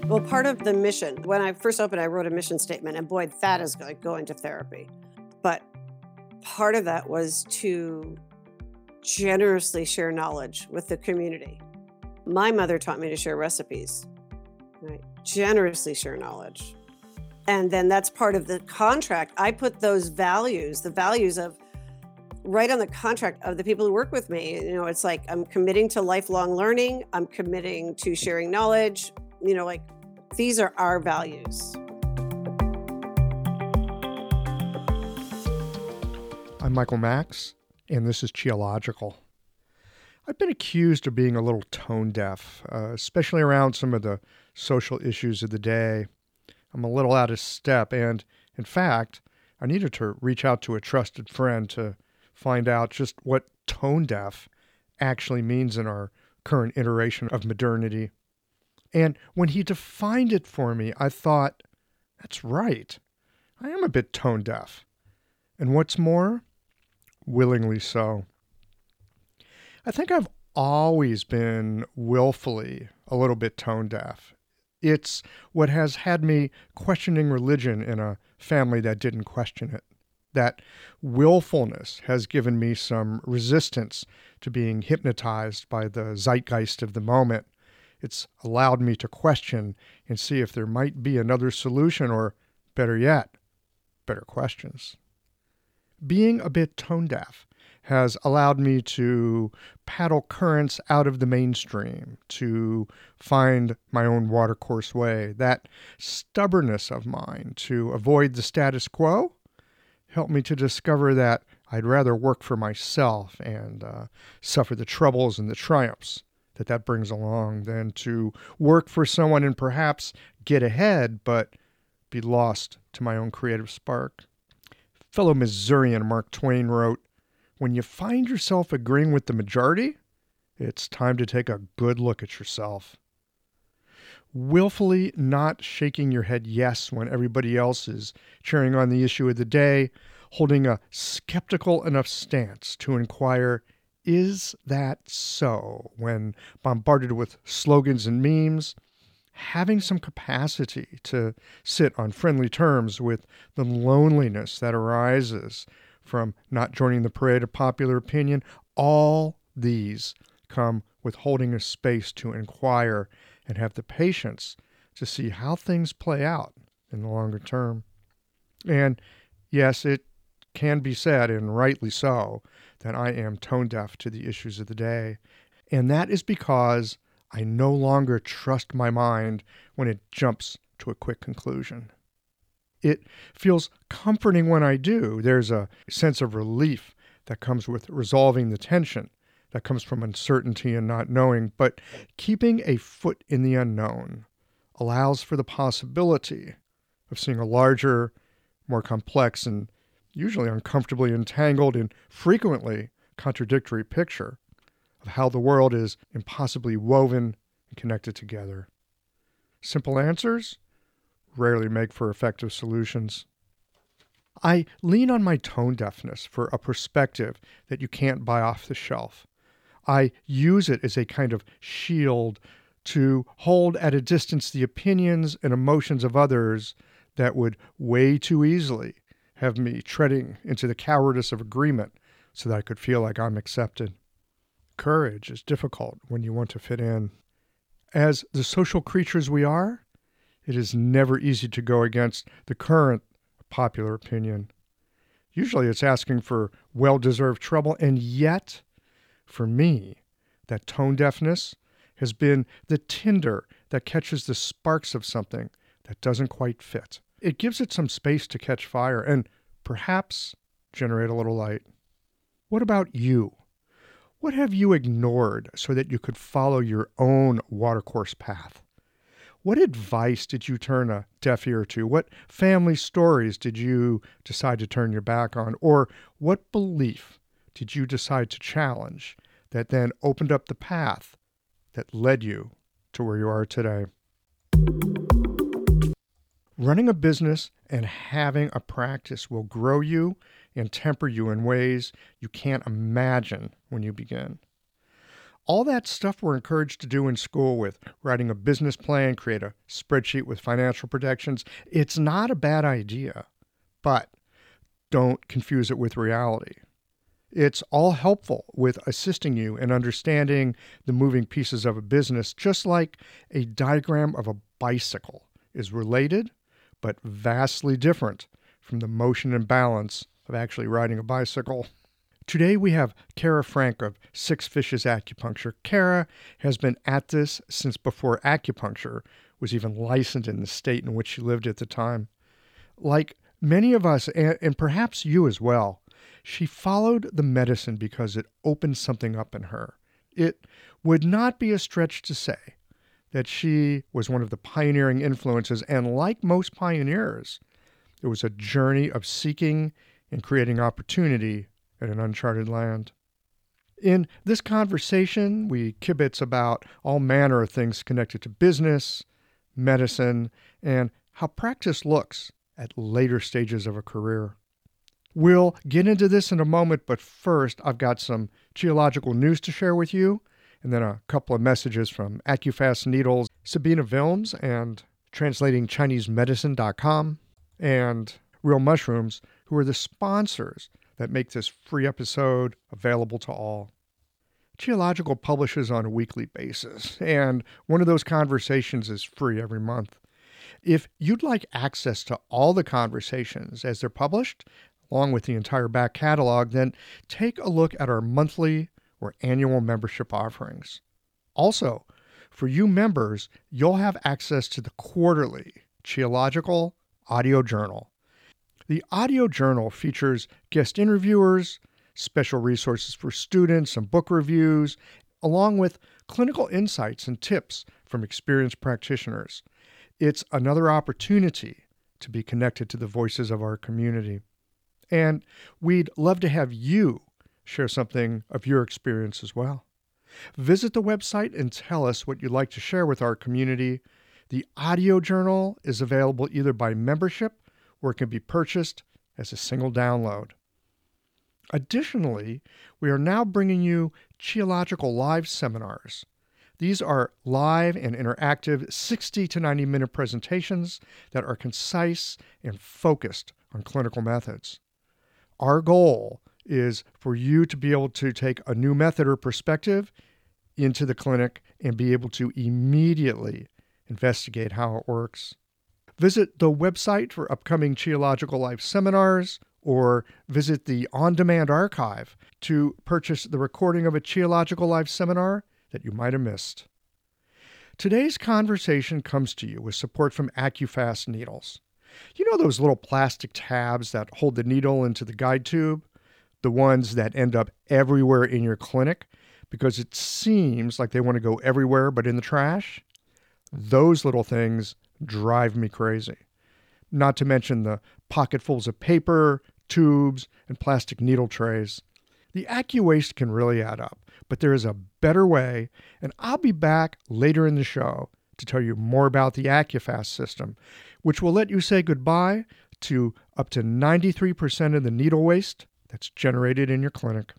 Well, part of the mission, when I first opened, I wrote a mission statement, and boy, that is like going to therapy. But part of that was to generously share knowledge with the community. My mother taught me to share recipes, right? Generously share knowledge. And then that's part of the contract. I put those values, the values of right on the contract of the people who work with me. It's like I'm committing to lifelong learning. I'm committing to sharing knowledge. Like these are our values. I'm Michael Max, and this is Qiological. I've been accused of being a little tone deaf, especially around some of the social issues of the day. I'm a little out of step, and in fact, I needed to reach out to a trusted friend to find out just what tone deaf actually means in our current iteration of modernity. And when he defined it for me, I thought, that's right. I am a bit tone deaf. And what's more, willingly so. I think I've always been willfully a little bit tone deaf. It's what has had me questioning religion in a family that didn't question it. That willfulness has given me some resistance to being hypnotized by the zeitgeist of the moment. It's allowed me to question and see if there might be another solution or, better yet, better questions. Being a bit tone deaf has allowed me to paddle currents out of the mainstream, to find my own watercourse way. That stubbornness of mine to avoid the status quo helped me to discover that I'd rather work for myself and suffer the troubles and the triumphs that brings along than to work for someone and perhaps get ahead, but be lost to my own creative spark. Fellow Missourian Mark Twain wrote, "When you find yourself agreeing with the majority, it's time to take a good look at yourself." Willfully not shaking your head yes when everybody else is cheering on the issue of the day, holding a skeptical enough stance to inquire, is that so, when bombarded with slogans and memes, having some capacity to sit on friendly terms with the loneliness that arises from not joining the parade of popular opinion, all these come with holding a space to inquire and have the patience to see how things play out in the longer term. And yes, it can be said, and rightly so, that I am tone deaf to the issues of the day. And that is because I no longer trust my mind when it jumps to a quick conclusion. It feels comforting when I do. There's a sense of relief that comes with resolving the tension that comes from uncertainty and not knowing. But keeping a foot in the unknown allows for the possibility of seeing a larger, more complex, and usually uncomfortably entangled and frequently contradictory picture of how the world is impossibly woven and connected together. Simple answers rarely make for effective solutions. I lean on my tone deafness for a perspective that you can't buy off the shelf. I use it as a kind of shield to hold at a distance the opinions and emotions of others that would way too easily have me treading into the cowardice of agreement so that I could feel like I'm accepted. Courage is difficult when you want to fit in. As the social creatures we are, it is never easy to go against the current popular opinion. Usually it's asking for well-deserved trouble, and yet, for me, that tone deafness has been the tinder that catches the sparks of something that doesn't quite fit. It gives it some space to catch fire and perhaps generate a little light. What about you? What have you ignored so that you could follow your own watercourse path? What advice did you turn a deaf ear to? What family stories did you decide to turn your back on? Or what belief did you decide to challenge that then opened up the path that led you to where you are today? Running a business and having a practice will grow you and temper you in ways you can't imagine when you begin. all that stuff we're encouraged to do in school with writing a business plan, create a spreadsheet with financial projections, it's not a bad idea, but don't confuse it with reality. It's all helpful with assisting you in understanding the moving pieces of a business, just like a diagram of a bicycle is related, but vastly different from the motion and balance of actually riding a bicycle. Today we have Kara Frank of Six Fishes Acupuncture. Kara has been at this since before acupuncture was even licensed in the state in which she lived at the time. Like many of us, and perhaps you as well, she followed the medicine because it opened something up in her. It would not be a stretch to say that she was one of the pioneering influences, and like most pioneers, it was a journey of seeking and creating opportunity in an uncharted land. In this conversation, we kibitz about all manner of things connected to business, medicine, and how practice looks at later stages of a career. We'll get into this in a moment, but first I've got some geological news to share with you, and then a couple of messages from AccuFast Needles, Sabina Vilms, and TranslatingChineseMedicine.com, and Real Mushrooms, who are the sponsors that make this free episode available to all. Geological publishes on a weekly basis, and one of those conversations is free every month. If you'd like access to all the conversations as they're published, along with the entire back catalog, then take a look at our monthly or annual membership offerings. Also, for you members, you'll have access to the quarterly Geological Audio Journal. The audio journal features guest interviewers, special resources for students, and book reviews, along with clinical insights and tips from experienced practitioners. It's another opportunity to be connected to the voices of our community. And we'd love to have you share something of your experience as well. Visit the website and tell us what you'd like to share with our community. The audio journal is available either by membership or it can be purchased as a single download. Additionally, we are now bringing you Geological Live seminars. These are live and interactive 60 to 90 minute presentations that are concise and focused on clinical methods. Our goal is for you to be able to take a new method or perspective into the clinic and be able to immediately investigate how it works. Visit the website for upcoming Geological Live seminars or visit the on-demand archive to purchase the recording of a Geological Live seminar that you might have missed. Today's conversation comes to you with support from AccuFast Needles. You know those little plastic tabs that hold the needle into the guide tube? The ones that end up everywhere in your clinic because it seems like they want to go everywhere but in the trash? Those little things drive me crazy. Not to mention the pocketfuls of paper, tubes, and plastic needle trays. The AccuWaste can really add up, but there is a better way, and I'll be back later in the show to tell you more about the AccuFast system, which will let you say goodbye to up to 93% of the needle waste that's generated in your clinic.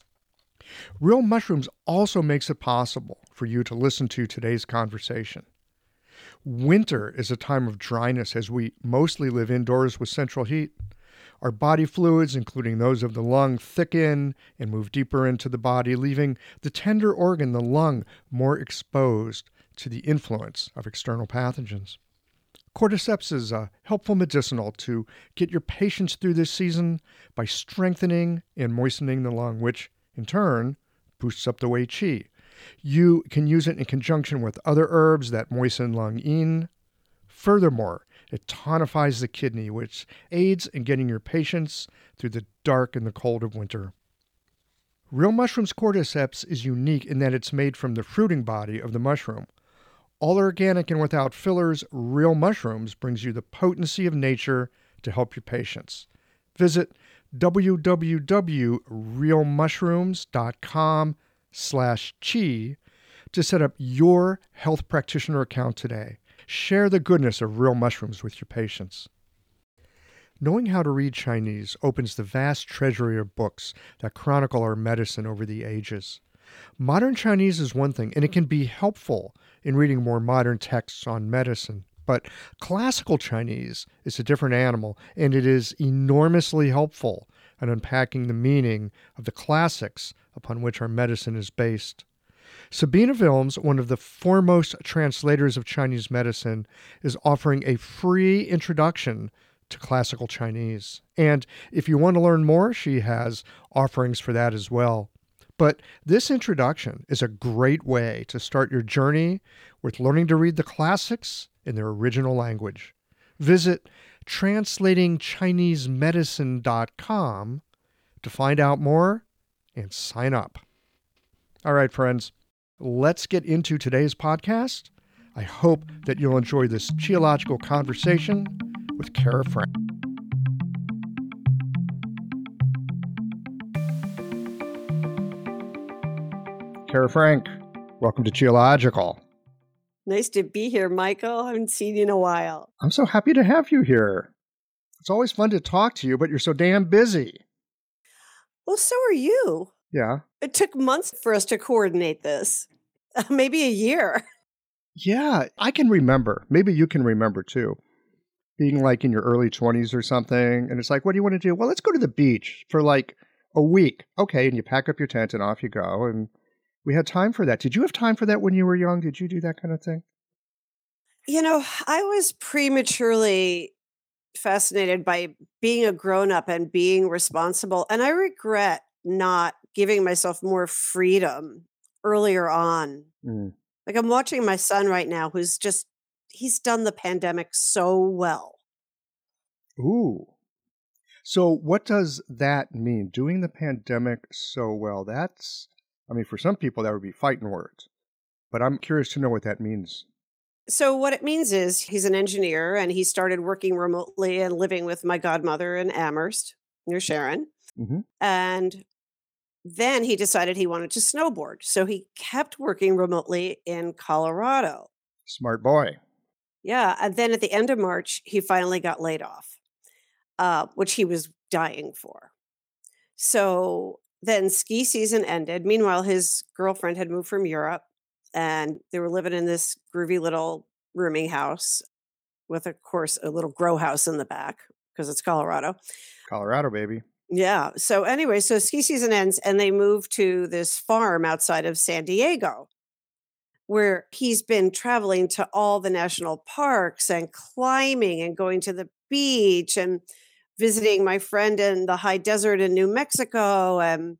Real Mushrooms also makes it possible for you to listen to today's conversation. Winter is a time of dryness as we mostly live indoors with central heat. Our body fluids, including those of the lung, thicken and move deeper into the body, leaving the tender organ, the lung, more exposed to the influence of external pathogens. Cordyceps is a helpful medicinal to get your patients through this season by strengthening and moistening the lung, which, in turn, boosts up the Wei Qi. You can use it in conjunction with other herbs that moisten lung yin. Furthermore, it tonifies the kidney, which aids in getting your patients through the dark and the cold of winter. Real Mushrooms Cordyceps is unique in that it's made from the fruiting body of the mushroom. All organic and without fillers, Real Mushrooms brings you the potency of nature to help your patients. Visit www.realmushrooms.com/chi to set up your health practitioner account today. Share the goodness of Real Mushrooms with your patients. Knowing how to read Chinese opens the vast treasury of books that chronicle our medicine over the ages. Modern Chinese is one thing, and it can be helpful in reading more modern texts on medicine. But classical Chinese is a different animal, and it is enormously helpful in unpacking the meaning of the classics upon which our medicine is based. Sabina Wilms, one of the foremost translators of Chinese medicine, is offering a free introduction to classical Chinese. And if you want to learn more, she has offerings for that as well. But this introduction is a great way to start your journey with learning to read the classics in their original language. Visit translatingchinesemedicine.com to find out more and sign up. All right, friends, let's get into today's podcast. I hope that you'll enjoy this geological conversation with Kara Frank. Kara Frank, welcome to Geological. Nice to be here, Michael. I haven't seen you in a while. I'm so happy to have you here. It's always fun to talk to you, but you're so damn busy. Well, so are you. Yeah. It took months for us to coordinate this. Maybe a year. Yeah, I can remember. Maybe you can remember too. Being like in your early 20s or something. And it's like, what do you want to do? Well, let's go to the beach for like a week. Okay. And you pack up your tent and off you go. And we had time for that. Did you have time for that when you were young? Did you do that kind of thing? You know, I was prematurely fascinated by being a grown-up and being responsible. And I regret not giving myself more freedom earlier on. Mm. Like I'm watching my son right now, he's done the pandemic so well. Ooh. So what does that mean? Doing the pandemic so well? For some people, that would be fighting words. But I'm curious to know what that means. So what it means is he's an engineer and he started working remotely and living with my godmother in Amherst near Sharon. Mm-hmm. And then he decided he wanted to snowboard. So he kept working remotely in Colorado. Smart boy. Yeah. And then at the end of March, he finally got laid off, which he was dying for. So then ski season ended. Meanwhile, his girlfriend had moved from Europe and they were living in this groovy little rooming house with, of course, a little grow house in the back because it's Colorado. Colorado, baby. Yeah. So anyway, so ski season ends and they move to this farm outside of San Diego where he's been traveling to all the national parks and climbing and going to the beach and visiting my friend in the high desert in New Mexico and,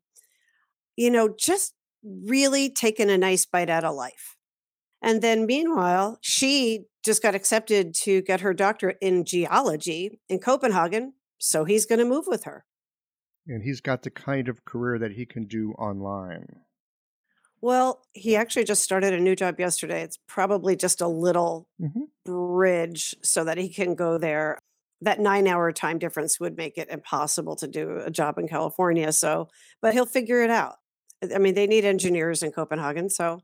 just really taking a nice bite out of life. And then meanwhile, she just got accepted to get her doctorate in geology in Copenhagen. So he's going to move with her. And he's got the kind of career that he can do online. Well, he actually just started a new job yesterday. It's probably just a little bridge so that he can go there. That 9-hour time difference would make it impossible to do a job in California. But he'll figure it out. I mean, they need engineers in Copenhagen. So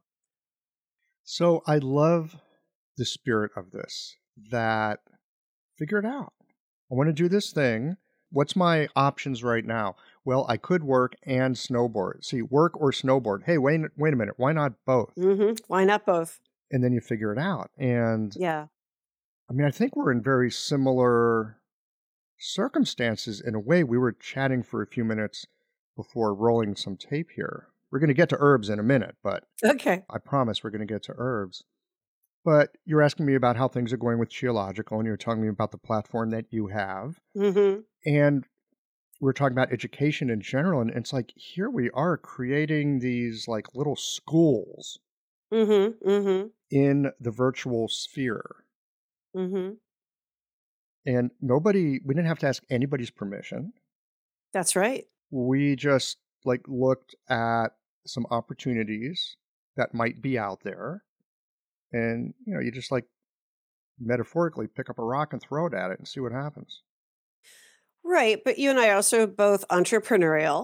I love the spirit of this, that figure it out. I want to do this thing. What's my options right now? Well, I could work and snowboard. See, work or snowboard. Hey, wait a minute. Why not both? Why not both? And then you figure it out. And yeah. I think we're in very similar circumstances in a way. We were chatting for a few minutes before rolling some tape here. We're going to get to herbs in a minute, but okay. I promise we're going to get to herbs. But you're asking me about how things are going with Geological, and you're telling me about the platform that you have. Mm-hmm. And we're talking about education in general, and it's like, here we are creating these like little schools in the virtual sphere. Mm-hmm. And we didn't have to ask anybody's permission. That's right. We just looked at some opportunities that might be out there. And, you just metaphorically pick up a rock and throw it at it and see what happens. Right. But you and I are also both entrepreneurial.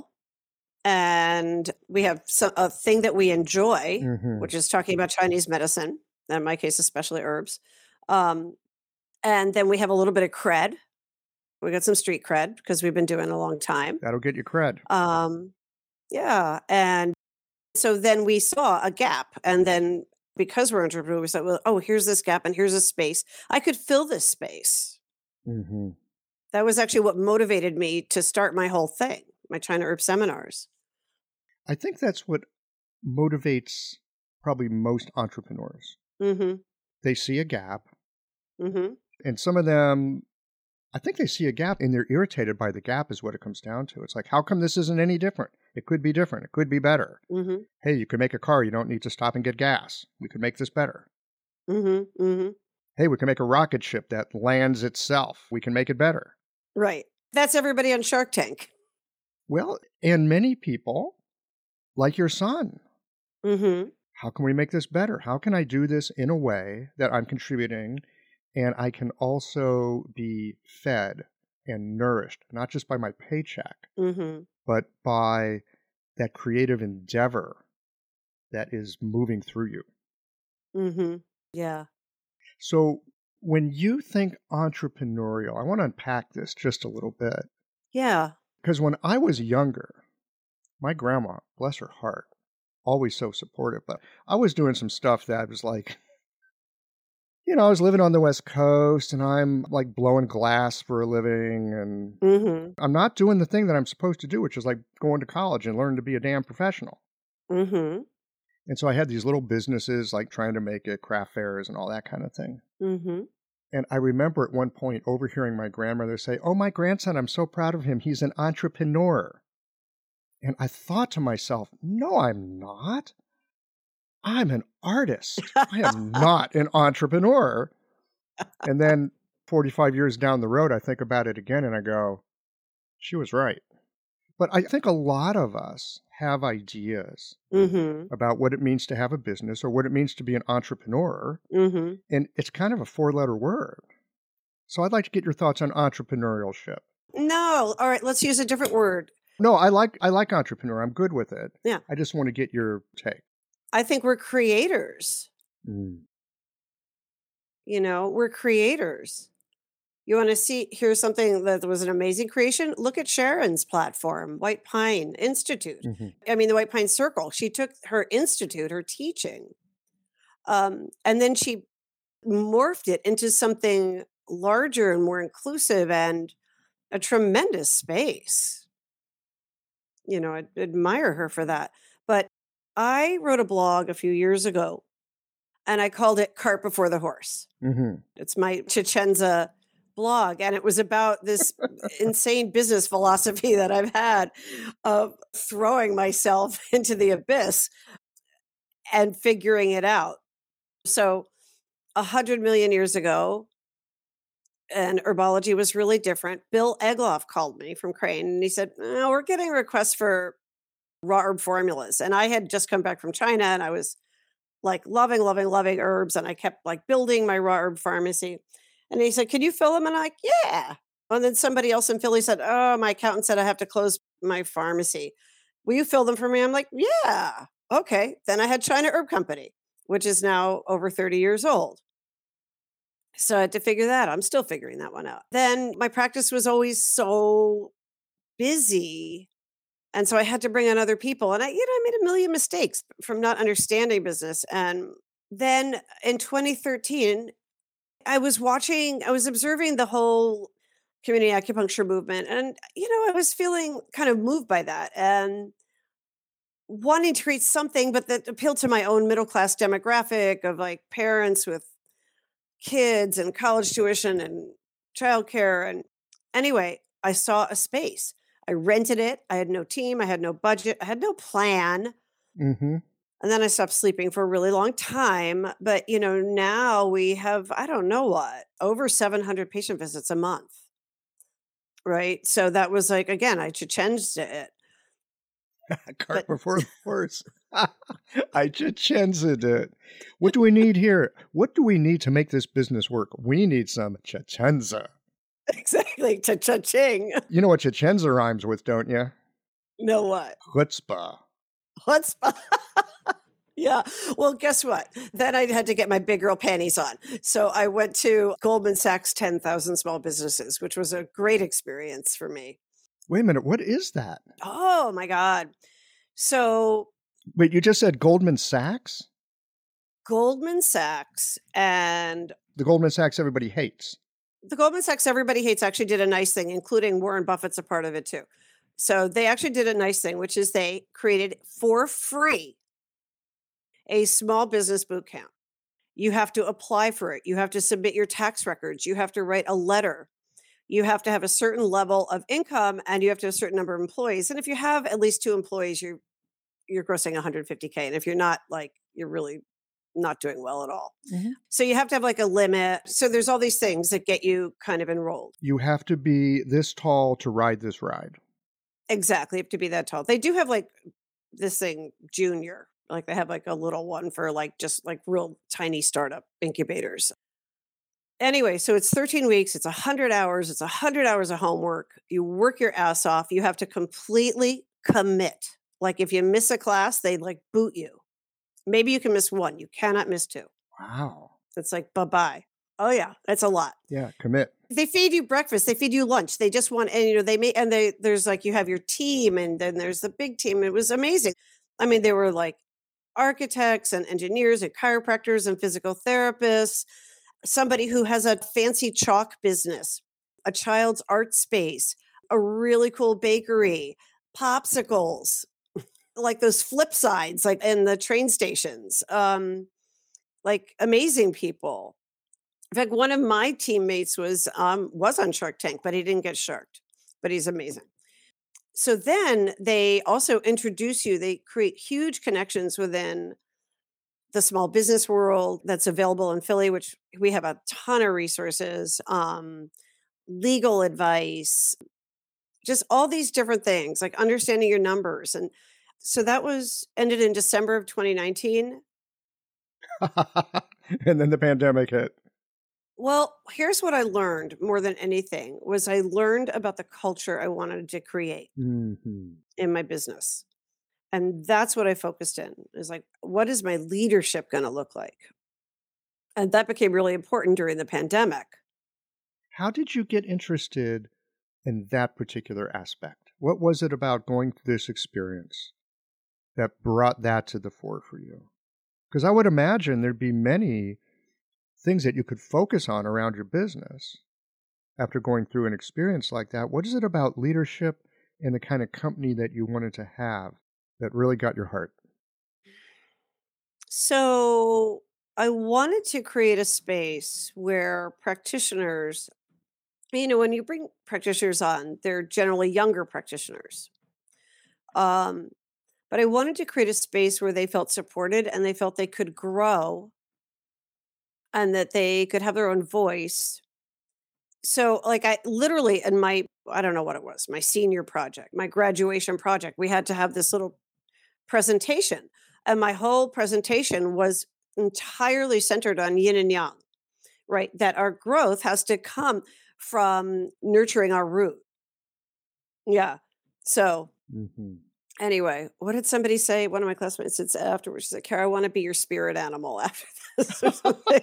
And we have a thing that we enjoy, which is talking about Chinese medicine, in my case, especially herbs. And then we have a little bit of cred. We got some street cred because we've been doing it a long time. That'll get you cred. Yeah. And So then we saw a gap. And then because we're entrepreneurs, we said, well, oh, here's this gap and here's a space. I could fill this space. Hmm. That was actually what motivated me to start my whole thing, my China Herb seminars. I think that's what motivates probably most entrepreneurs. Mm-hmm. They see a gap, Mm-hmm. and some of them, I think they see a gap and they're irritated by the gap, is what it comes down to. It's like, how come this isn't any different? It could be different. It could be better. Mm-hmm. Hey, you could make a car. You don't need to stop and get gas. We could make this better. Mm-hmm. Mm-hmm. Hey, we can make a rocket ship that lands itself. We can make it better. Right. That's everybody on Shark Tank. Well, and many people, like your son, Mm-hmm. how can we make this better? How can I do this in a way that I'm contributing and I can also be fed and nourished, not just by my paycheck, Mm-hmm. but by that creative endeavor that is moving through you. Mm-hmm. Yeah. So when you think entrepreneurial, I want to unpack this just a little bit. Yeah. Because when I was younger, my grandma, bless her heart, always so supportive, but I was doing some stuff that was like, I was living on the West Coast and I'm like blowing glass for a living and Mm-hmm. I'm not doing the thing that I'm supposed to do, which is like going to college and learning to be a damn professional. Mm-hmm. And so I had these little businesses like trying to make it, craft fairs and all that kind of thing. Mm-hmm. And I remember at one point overhearing my grandmother say, "Oh, my grandson, I'm so proud of him. He's an entrepreneur." And I thought to myself, no, I'm not. I'm an artist. I am not an entrepreneur. And then 45 years down the road, I think about it again and I go, she was right. But I think a lot of us have ideas Mm-hmm. about what it means to have a business or what it means to be an entrepreneur. Mm-hmm. And it's kind of a four-letter word. So I'd like to get your thoughts on entrepreneurship. No. All right. Let's use a different word. No, I like entrepreneur. I'm good with it. Yeah. I just want to get your take. I think we're creators. Mm. We're creators. You want to here's something that was an amazing creation? Look at Sharon's platform, White Pine Institute. Mm-hmm. I mean, the White Pine Circle. She took her institute, her teaching, and then she morphed it into something larger and more inclusive and a tremendous space. I admire her for that. But I wrote a blog a few years ago and I called it Cart Before the Horse. Mm-hmm. It's my Chichenza blog. And it was about this insane business philosophy that I've had of throwing myself into the abyss and figuring it out. So 100 million years ago, and herbology was really different. Bill Egloff called me from Crane and he said, we're getting requests for raw herb formulas. And I had just come back from China and I was like loving, loving, loving herbs. And I kept like building my raw herb pharmacy. And he said, can you fill them? And I'm like, yeah. And then somebody else in Philly said, oh, my accountant said I have to close my pharmacy. Will you fill them for me? I'm like, yeah. Okay. Then I had China Herb Company, which is now over 30 years old. So I had to figure that out. I'm still figuring that one out. Then my practice was always so busy. And so I had to bring on other people. And I made a million mistakes from not understanding business. And then in 2013, I was observing the whole community acupuncture movement. And, I was feeling kind of moved by that and wanting to create something, but that appealed to my own middle-class demographic of like parents with kids and college tuition and childcare. And anyway, I saw a space. I rented it. I had no team. I had no budget. I had no plan. Mm-hmm. And then I stopped sleeping for a really long time. But, now we have, I don't know what, over 700 patient visits a month. Right. So that was like, again, I changed it. Cart before the horse. I chichenza it. What do we need here? What do we need to make this business work? We need some chichenza. Exactly. Cha-cha-ching. You know what chichenza rhymes with, don't you? Know what? Chutzpah. Chutzpah. Yeah. Well, guess what? Then I had to get my big girl panties on. So I went to Goldman Sachs 10,000 Small Businesses, which was a great experience for me. Wait a minute. What is that? Oh my God. So Wait, you just said Goldman Sachs? Goldman Sachs and The Goldman Sachs everybody hates. the Goldman Sachs everybody hates actually did a nice thing, including Warren Buffett's a part of it too. So they actually did a nice thing, which is they created for free a small business boot camp. You have to apply for it. You have to submit your tax records. You have to write a letter. You have to have a certain level of income and you have to have a certain number of employees. And if you have at least 2 employees, you're grossing 150K. And if you're not, like, you're really not doing well at all. Mhm. So you have to have like a limit. So there's all these things that get you kind of enrolled. You have to be this tall to ride this ride. Exactly. You have to be that tall. They do have like this thing junior, like they have like a little one for like just like real tiny startup incubators. Anyway, so it's 13 weeks, it's 100 hours, it's 100 hours of homework. You work your ass off. You have to completely commit. Like if you miss a class, they like boot you. Maybe you can miss one. You cannot miss 2. Wow. It's like bye-bye. Oh yeah, that's a lot. Yeah, commit. They feed you breakfast, they feed you lunch. They just want, and they make, and there's like, you have your team and then there's the big team. It was amazing. I mean, there were like architects and engineers and chiropractors and physical therapists, somebody who has a fancy chalk business, a child's art space, a really cool bakery, popsicles, like those flip sides, like in the train stations, like amazing people. In fact, one of my teammates was on Shark Tank, but he didn't get sharked, but he's amazing. So then they also introduce you, they create huge connections within the small business world that's available in Philly, which we have a ton of resources, legal advice, just all these different things, like understanding your numbers. And so that was ended in December of 2019. And then the pandemic hit. Well, here's what I learned more than anything was I learned about the culture I wanted to create Mhm. in my business. And that's what I focused in. Is like, what is my leadership going to look like? And that became really important during the pandemic. How did you get interested in that particular aspect? What was it about going through this experience that brought that to the fore for you? Because I would imagine there'd be many things that you could focus on around your business after going through an experience like that. What is it about leadership and the kind of company that you wanted to have that really got your heart? So I wanted to create a space where practitioners, when you bring practitioners on, they're generally younger practitioners. Um, but I wanted to create a space where they felt supported and they felt they could grow and that they could have their own voice. So, like, I literally, in I don't know what it was, my senior project, my graduation project, we had to have this little presentation. And my whole presentation was entirely centered on yin and yang, right? That our growth has to come from nurturing our root. Yeah. So, Mhm. anyway, what did somebody say? One of my classmates said afterwards, she said, Kara, I want to be your spirit animal after this or something.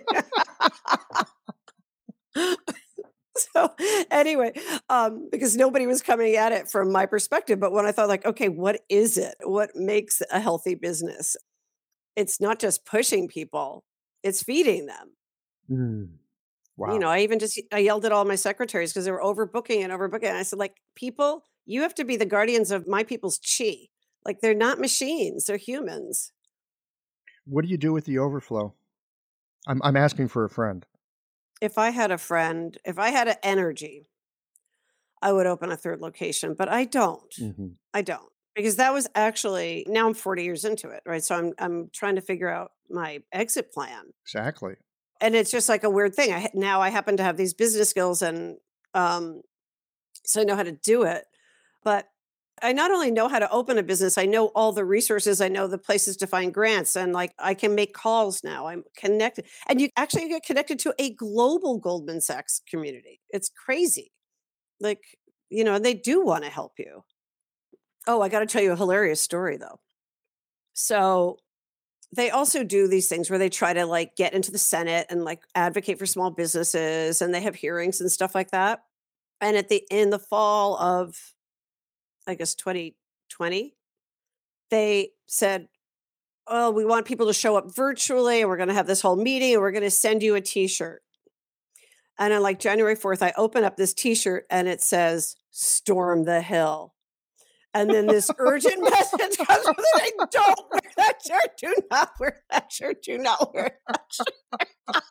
So anyway, because nobody was coming at it from my perspective, but when I thought like, okay, what is it? What makes a healthy business? It's not just pushing people, it's feeding them. Mm. Wow. I even I yelled at all my secretaries because they were overbooking and overbooking. And I said, like, people, you have to be the guardians of my people's chi. Like they're not machines, they're humans. What do you do with the overflow? I'm asking for a friend. If I had a friend, if I had an energy, I would open a third location, but I don't. Mhm. I don't. Because that was actually now I'm 40 years into it, right? So I'm trying to figure out my exit plan. Exactly. And it's just like a weird thing. Now I happen to have these business skills and um so I know how to do it. But I not only know how to open a business, I know all the resources, I know the places to find grants and like I can make calls now. I'm connected. And you actually get connected to a global Goldman Sachs community. It's crazy. Like, they do want to help you. Oh, I got to tell you a hilarious story though. So they also do these things where they try to like get into the Senate and like advocate for small businesses and they have hearings and stuff like that. And in the fall of I guess 2020, they said oh, we want people to show up virtually and we're going to have this whole meeting and we're going to send you a t-shirt. And on like January 4th, I open up this t-shirt and it says, "Storm the Hill." And then this urgent message comes with it. Don't wear that shirt. Do not wear that shirt. Do not wear that shirt.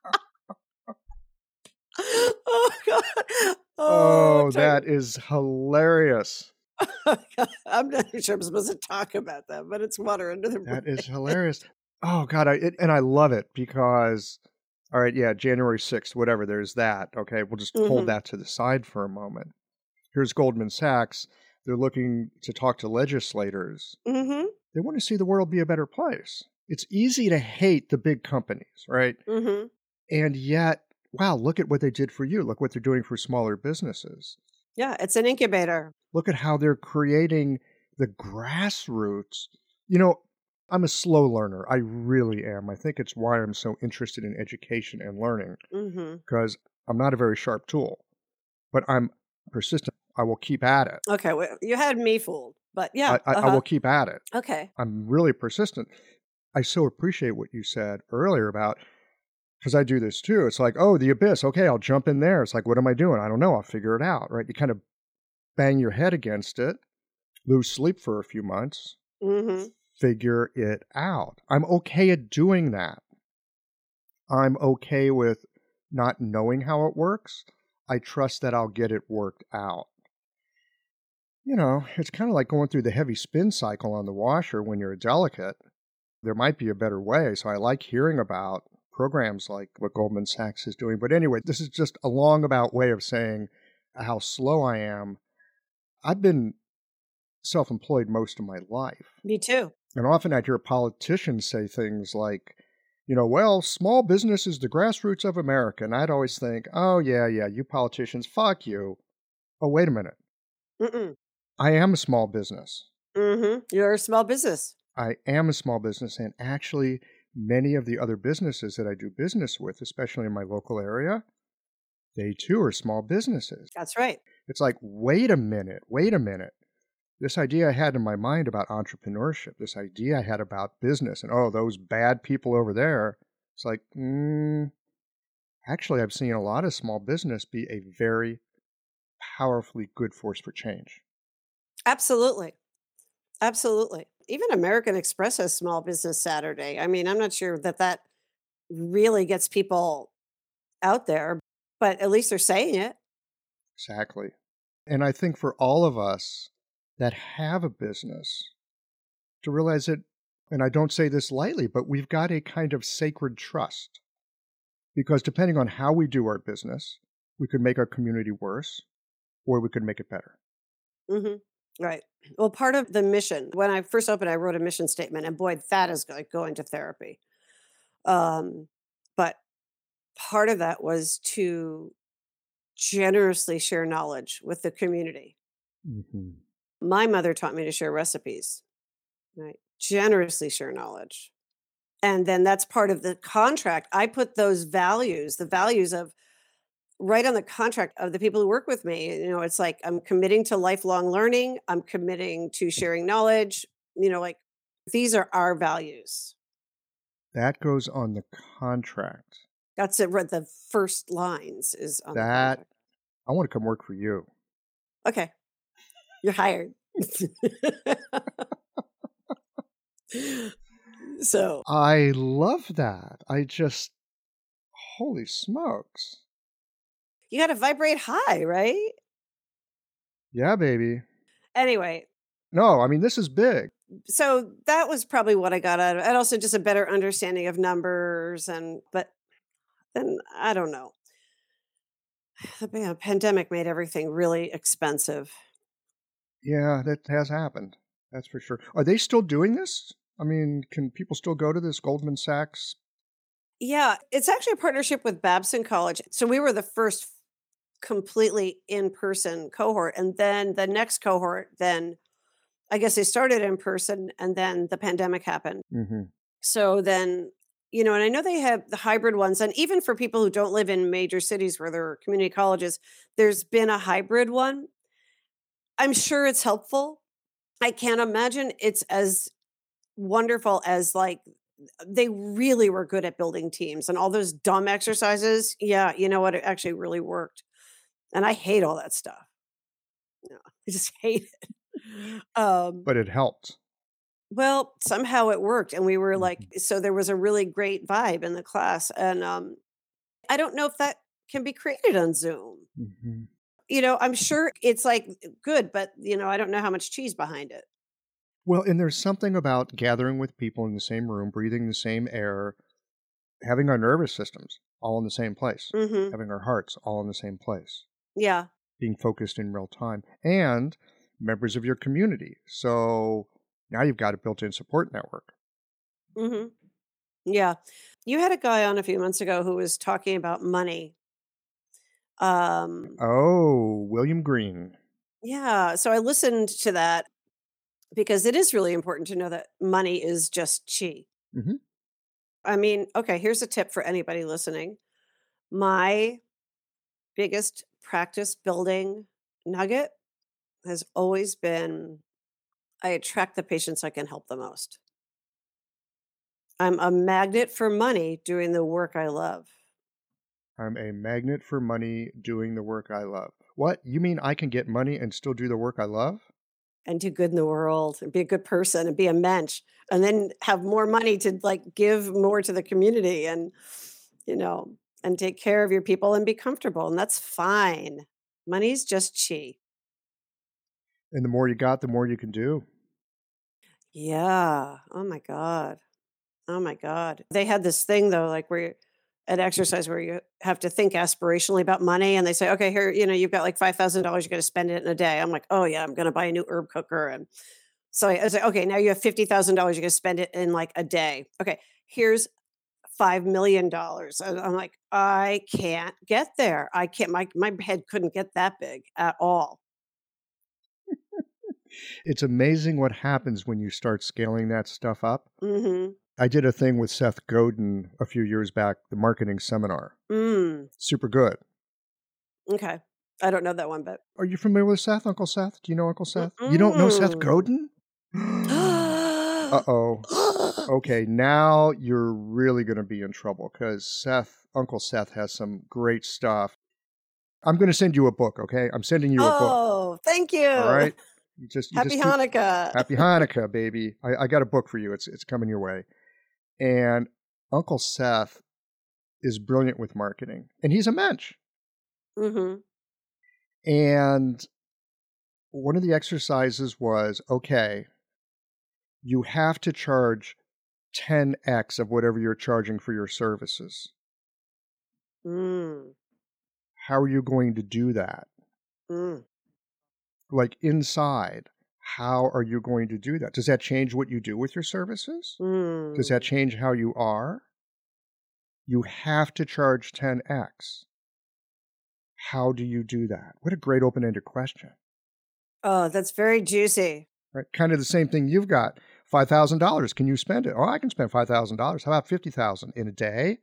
Oh, God. Oh, Oh, that is hilarious. I'm not sure I'm supposed to talk about that, but it's water under the That is bridge. hilarious. Oh God, and I love it because, all right, yeah, January 6th, whatever, there's that. Okay, we'll just hold Hmm. that to the side for a moment. Here's Goldman Sachs. They're looking to talk to legislators. Hmm. They want to see the world be a better place. It's easy to hate the big companies, right? Hmm. And yet, wow, look at what they did for you. Look what they're doing for smaller businesses. Yeah, it's an incubator. Look at how they're creating the grassroots. You know, I'm a slow learner. I really am. I think it's why I'm so interested in education and learning Hmm. because I'm not a very sharp tool, but I'm persistent. I will keep at it. Okay, well, you had me fooled, but yeah. I will keep at it. Okay. I'm really persistent. I so appreciate what you said earlier about because I do this too. It's like, oh, the abyss. Okay, I'll jump in there. It's like, what am I doing? I don't know. I'll figure it out, right? You kind of bang your head against it, lose sleep for a few months, Hmm. figure it out. I'm okay at doing that. I'm okay with not knowing how it works. I trust that I'll get it worked out. You know, it's kind of like going through the heavy spin cycle on the washer when you're delicate. There might be a better way. So I like hearing about programs like what Goldman Sachs is doing. But anyway, this is just a long about way of saying how slow I am. I've been self employed most of my life. Me too. And often I'd hear politicians say things like, you know, well, small business is the grassroots of America. And I'd always think, oh, yeah, you politicians, fuck you. Oh, wait a minute. Mm-mm. I am a small business. You're a small business. I am a small business. And actually, many of the other businesses that I do business with, especially in my local area, they too are small businesses. That's right. It's like, wait a minute. This idea I had in my mind about entrepreneurship, this idea I had about business, and oh, those bad people over there. It's like, actually, I've seen a lot of small business be a very powerfully good force for change. Absolutely. Absolutely. Even American Express has Small Business Saturday. I mean, I'm not sure that that really gets people out there, but at least they're saying it. Exactly. And I think for all of us that have a business to realize that, and I don't say this lightly, but we've got a kind of sacred trust. Because depending on how we do our business, we could make our community worse or we could make it better. Hmm. Right. Well, part of the mission, when I first opened, I wrote a mission statement, and boy, that is like going to therapy. Um, but part of that was to generously share knowledge with the community. Hmm. My mother taught me to share recipes, right? Generously share knowledge. And then that's part of the contract. I put those values, the values of right on the contract of the people who work with me. You know, it's like I'm committing to lifelong learning, I'm committing to sharing knowledge, like these are our values. That goes on the contract. That's it. Right, the first lines is on the That contract. I want to come work for you. Okay, you're hired. So I love that. Holy smokes. you got to vibrate high, right? Yeah, baby. Anyway, No, I mean, this is big. so that was probably what I got out of it. And also just a better understanding of numbers but then I don't know. The pandemic made everything really expensive. Yeah, that has happened. That's for sure. Are they still doing this? I mean, can people still go to this Goldman Sachs? Yeah, it's actually a partnership with Babson College. So we were the first completely in-person cohort, and then the next cohort, then I guess they started in person, and then the pandemic happened. Hmm. So then, and I know they have the hybrid ones, and even for people who don't live in major cities where there are community colleges, there's been a hybrid one. I'm sure it's helpful. I can't imagine it's as wonderful as like they really were good at building teams and all those dumb exercises. Yeah, you know what? It actually really worked. And I hate all that stuff. No, I just hate it. But it helped. Well, somehow it worked. And we were like, Mhm. so there was a really great vibe in the class. And I don't know if that can be created on Zoom. Mhm. I'm sure it's like good, but I don't know how much cheese behind it. Well, and there's something about gathering with people in the same room, breathing the same air, having our nervous systems all in the same place, Mhm. having our hearts all in the same place, Yeah. being focused in real time, and members of your community. So now you've got a built-in support network. Mhm. Yeah. You had a guy on a few months ago who was talking about money. Um, Oh, William Green. yeah, so I listened to that because it is really important to know that money is just chi. Mhm. I mean, okay, here's a tip for anybody listening. My biggest practice building nugget has always been I attract the patients I can help the most. I'm a magnet for money doing the work I love. I'm a magnet for money doing the work I love. What? You mean I can get money and still do the work I love? And do good in the world and be a good person and be a mensch and then have more money to like give more to the community you know and take care of your people and be comfortable and that's fine. Money's just chi. And the more you got, the more you can do. Yeah. Oh my god. Oh my god. They had this thing though like where an exercise where you have to think aspirationally about money and they say okay here you've got like $5,000 you got to spend it in a day. I'm like oh yeah I'm going to buy a new herb cooker and so I was like, okay, now you have $50,000. You're going to spend it in like a day. Okay, here's $5 million. And I'm like, I can't get there. I can't. My head couldn't get that big at all. It's amazing what happens when you start scaling that stuff up. Mm-hmm. I did a thing with Seth Godin a few years back, the marketing seminar. Mm. Super good. Okay, I don't know that one, but Are you familiar with Seth, Uncle Seth? Do you know Uncle Seth? You don't know Seth mm-mm. Godin? Uh-oh. Okay, now you're really going to be in trouble because Uncle Seth has some great stuff. I'm going to send you a book, okay? I'm sending you a book. Oh, thank All you. right? You just Happy keep Hanukkah. Happy Hanukkah, baby. I got a book for you. It's coming your way. And Uncle Seth is brilliant with marketing, and he's a mensch. Mm-hmm. And one of the exercises was, okay, you have to charge 10x of whatever you're charging for your services. Mm. How are you going to do that? Mm. Like inside, how are you going to do that? Does that change what you do with your services? Does that Mm. change how you are? You have to charge 10x. How do you do that? What a great open-ended question. Oh, that's very juicy. Right? Kind of the same thing you've got. $5,000. Can you spend it? Oh, I can spend $5,000. How about 50,000 in a day?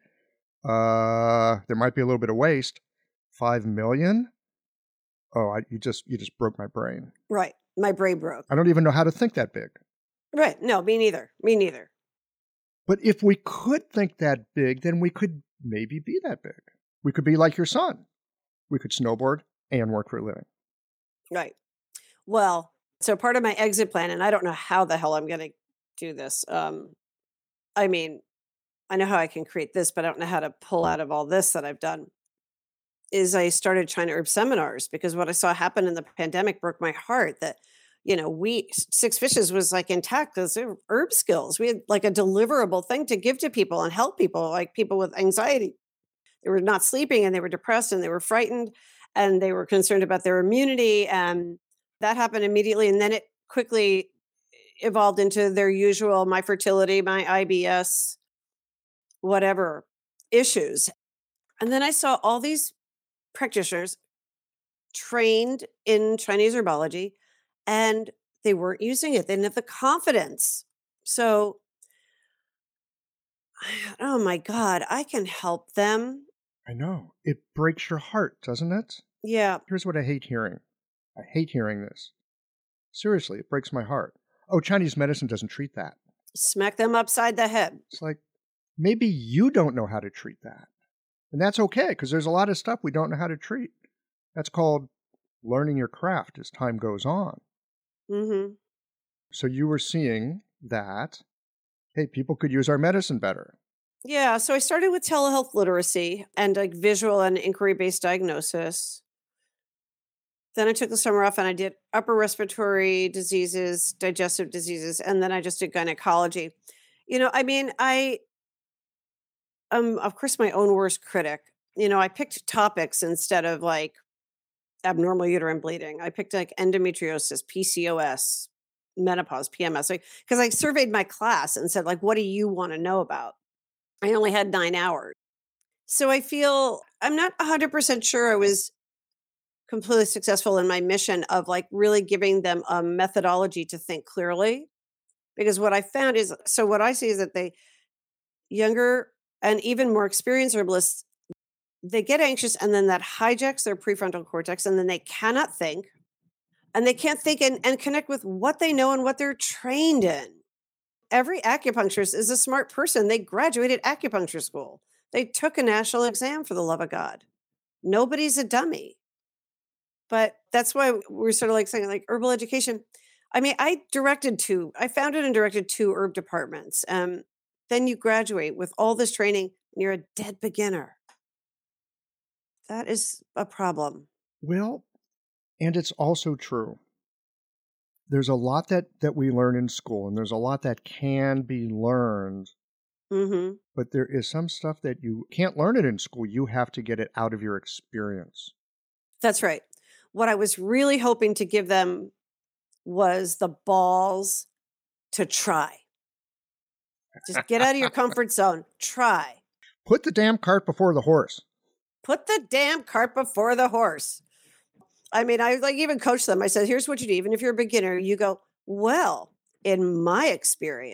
There might be a little bit of waste. 5 million? Oh, you just broke my brain. Right. My brain broke. I don't even know how to think that big. Right. No, me neither. Me neither. But if we could think that big, then we could maybe be that big. We could be like your son. We could snowboard and work for a living. Right. Well, so part of my exit plan, and I don't know how the hell I'm going to do this. I mean, I know how I can create this, but I don't know how to pull out of all this that I've done. Is I started China Herb seminars because what I saw happen in the pandemic broke my heart. That Six Fishes was like intact because they were herb skills. We had like a deliverable thing to give to people and help people, like people with anxiety. They were not sleeping and they were depressed and they were frightened and they were concerned about their immunity. And that happened immediately. And then it quickly evolved into their usual my fertility, my IBS, whatever issues. And then I saw all these practitioners trained in Chinese herbology and they weren't using it. They didn't have the confidence. So, oh my God, I can help them. I know. It breaks your heart, doesn't it? Yeah. Here's what I hate hearing. I hate hearing this. Seriously, it breaks my heart. Oh, Chinese medicine doesn't treat that. Smack them upside the head. It's like, maybe you don't know how to treat that. And that's okay, because there's a lot of stuff we don't know how to treat. That's called learning your craft as time goes on. Mm-hmm. So you were seeing that, hey, people could use our medicine better. Yeah, so I started with telehealth literacy and like visual and inquiry-based diagnosis. Then I took the summer off and I did upper respiratory diseases, digestive diseases, and then I just did gynecology. I mean, I am, of course, my own worst critic. I picked topics instead of like abnormal uterine bleeding. I picked like endometriosis, PCOS, menopause, PMS, like because I surveyed my class and said, like, what do you want to know about? I only had 9 hours. So I feel I'm not 100% sure I was completely successful in my mission of like really giving them a methodology to think clearly. Because what I found is, so what I see is that they younger and even more experienced herbalists, they get anxious and then that hijacks their prefrontal cortex and then they cannot think and they can't think and connect with what they know and what they're trained in. Every acupuncturist is a smart person. They graduated acupuncture school. They took a national exam, for the love of God. Nobody's a dummy. But that's why we're sort of like saying like herbal education. I mean, I founded and directed 2 herb departments. Then you graduate with all this training and you're a dead beginner. That is a problem. Well, and it's also true. There's a lot that we learn in school, and there's a lot that can be learned, Mm-hmm. but there is some stuff that you can't learn it in school. You have to get it out of your experience. That's right. What I was really hoping to give them was the balls to try. Just get out of your comfort zone. Try. Put the damn cart before the horse. Put the damn cart before the horse. I mean, I like even coach them. I said, here's what you do. Even if you're a beginner, you go, well, in my experience, ...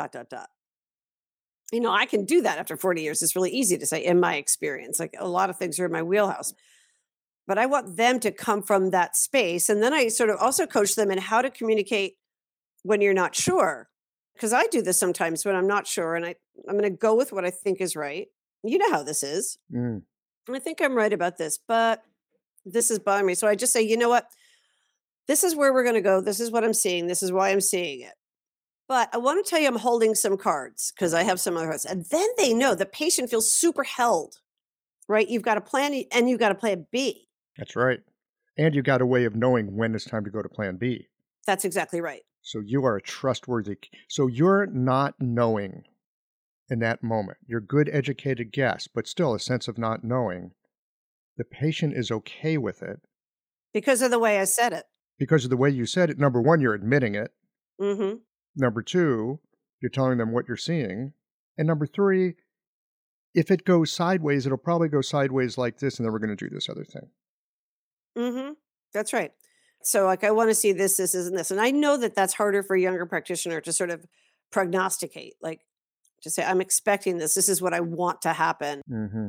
I can do that after 40 years. It's really easy to say in my experience. Like a lot of things are in my wheelhouse. But I want them to come from that space. And then I sort of also coach them in how to communicate when you're not sure. Because I do this sometimes when I'm not sure and I'm going to go with what I think is right. You know how this is. Mm. I think I'm right about this, but this is bothering me. So I just say, you know what? This is where we're going to go. This is what I'm seeing. This is why I'm seeing it. But I want to tell you, I'm holding some cards because I have some other cards. And then they know the patient feels super held, right? You've got a plan and you've got a plan B. That's right. And you got a way of knowing when it's time to go to plan B. That's exactly right. So you are a trustworthy. So you're not knowing in that moment. You're a good educated guess, but still a sense of not knowing. The patient is okay with it. Because of the way I said it. Because of the way you said it. Number one, you're admitting it. Mm-hmm. Number two, you're telling them what you're seeing. And number three, if it goes sideways, it'll probably go sideways like this, and then we're going to do this other thing. Mm-hmm. That's right. So like, I want to see this, and this. And I know that that's harder for a younger practitioner to sort of prognosticate, like to say, I'm expecting this. This is what I want to happen. Mm-hmm.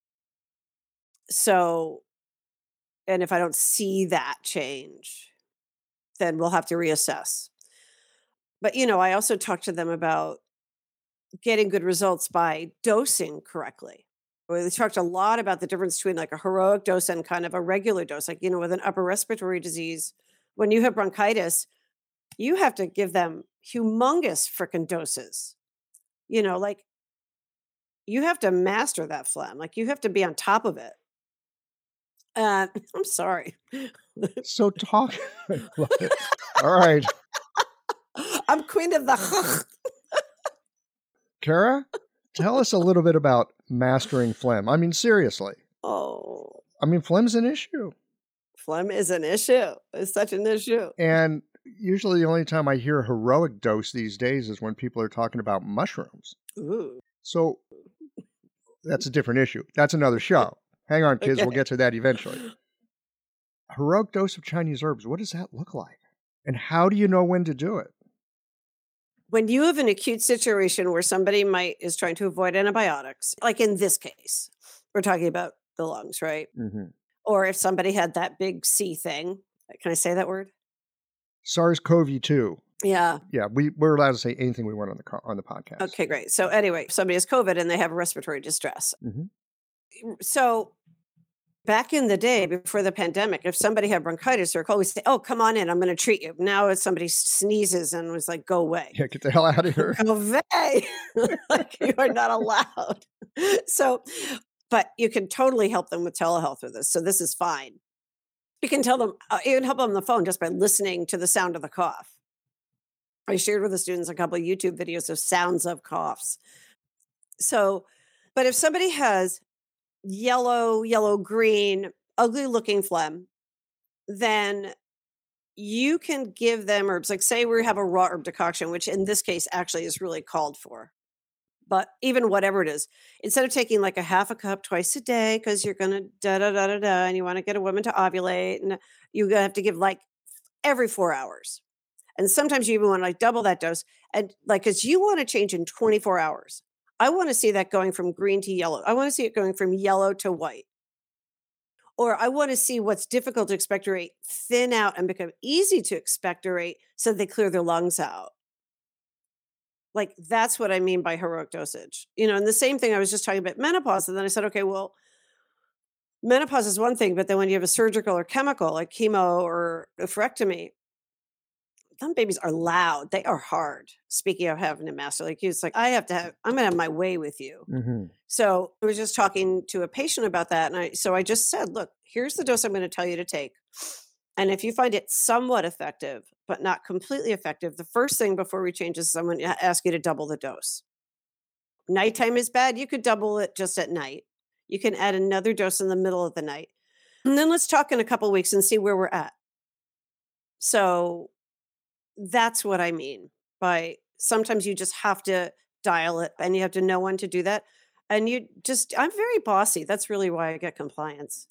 So, and if I don't see that change, then we'll have to reassess. But, I also talk to them about getting good results by dosing correctly. We talked a lot about the difference between like a heroic dose and kind of a regular dose. Like, with an upper respiratory disease, when you have bronchitis, you have to give them humongous frickin' doses. Like you have to master that phlegm. Like you have to be on top of it. I'm sorry. So talk. All right. I'm queen of the. Kara, tell us a little bit about mastering phlegm. I mean, seriously. Oh. I mean, phlegm's an issue. Phlegm is an issue. It's such an issue. And usually the only time I hear a heroic dose these days is when people are talking about mushrooms. Ooh. So that's a different issue. That's another show. Hang on, kids. Okay. We'll get to that eventually. A heroic dose of Chinese herbs. What does that look like? And how do you know when to do it? When you have an acute situation where somebody is trying to avoid antibiotics, like in this case, we're talking about the lungs, right? Mm-hmm. Or if somebody had that big C thing, can I say that word? SARS-CoV-2. Yeah. Yeah, we're allowed to say anything we want on the podcast. Okay, great. So anyway, if somebody has COVID and they have respiratory distress. Hmm. So back in the day before the pandemic, if somebody had bronchitis or a cold, we say, "Oh, come on in. I'm going to treat you." Now, if somebody sneezes and was like, "Go away, Yeah, get the hell out of here. go away," like you are not allowed. So, but you can totally help them with telehealth with this. So this is fine. You can tell them, you can help them on the phone just by listening to the sound of the cough. I shared with the students a couple of YouTube videos of sounds of coughs. So, but if somebody has yellow, green, ugly looking phlegm, then you can give them herbs. Like, say we have a raw herb decoction, which in this case actually is really called for. But even whatever it is, instead of taking like a half a cup twice a day, because you're gonna da da da da da, and you want to get a woman to ovulate, and you have to give like every 4 hours. And sometimes you even want to like double that dose. And like, because you want to change in 24 hours. I want to see that going from green to yellow. I want to see it going from yellow to white. Or I want to see what's difficult to expectorate thin out and become easy to expectorate so they clear their lungs out. Like, that's what I mean by heroic dosage. And the same thing I was just talking about menopause. And then I said, okay, well, menopause is one thing, but then when you have a surgical or chemical like chemo or oophorectomy, some babies are loud. They are hard. Speaking of having a master like you, it's like, I'm going to have my way with you. Hmm. So I was just talking to a patient about that. And I just said, look, here's the dose I'm going to tell you to take. And if you find it somewhat effective, but not completely effective, the first thing before we change is someone ask you to double the dose. Nighttime is bad. You could double it just at night. You can add another dose in the middle of the night. And then let's talk in a couple weeks and see where we're at. So that's what I mean by sometimes you just have to dial it and you have to know when to do that. And I'm very bossy. That's really why I get compliance.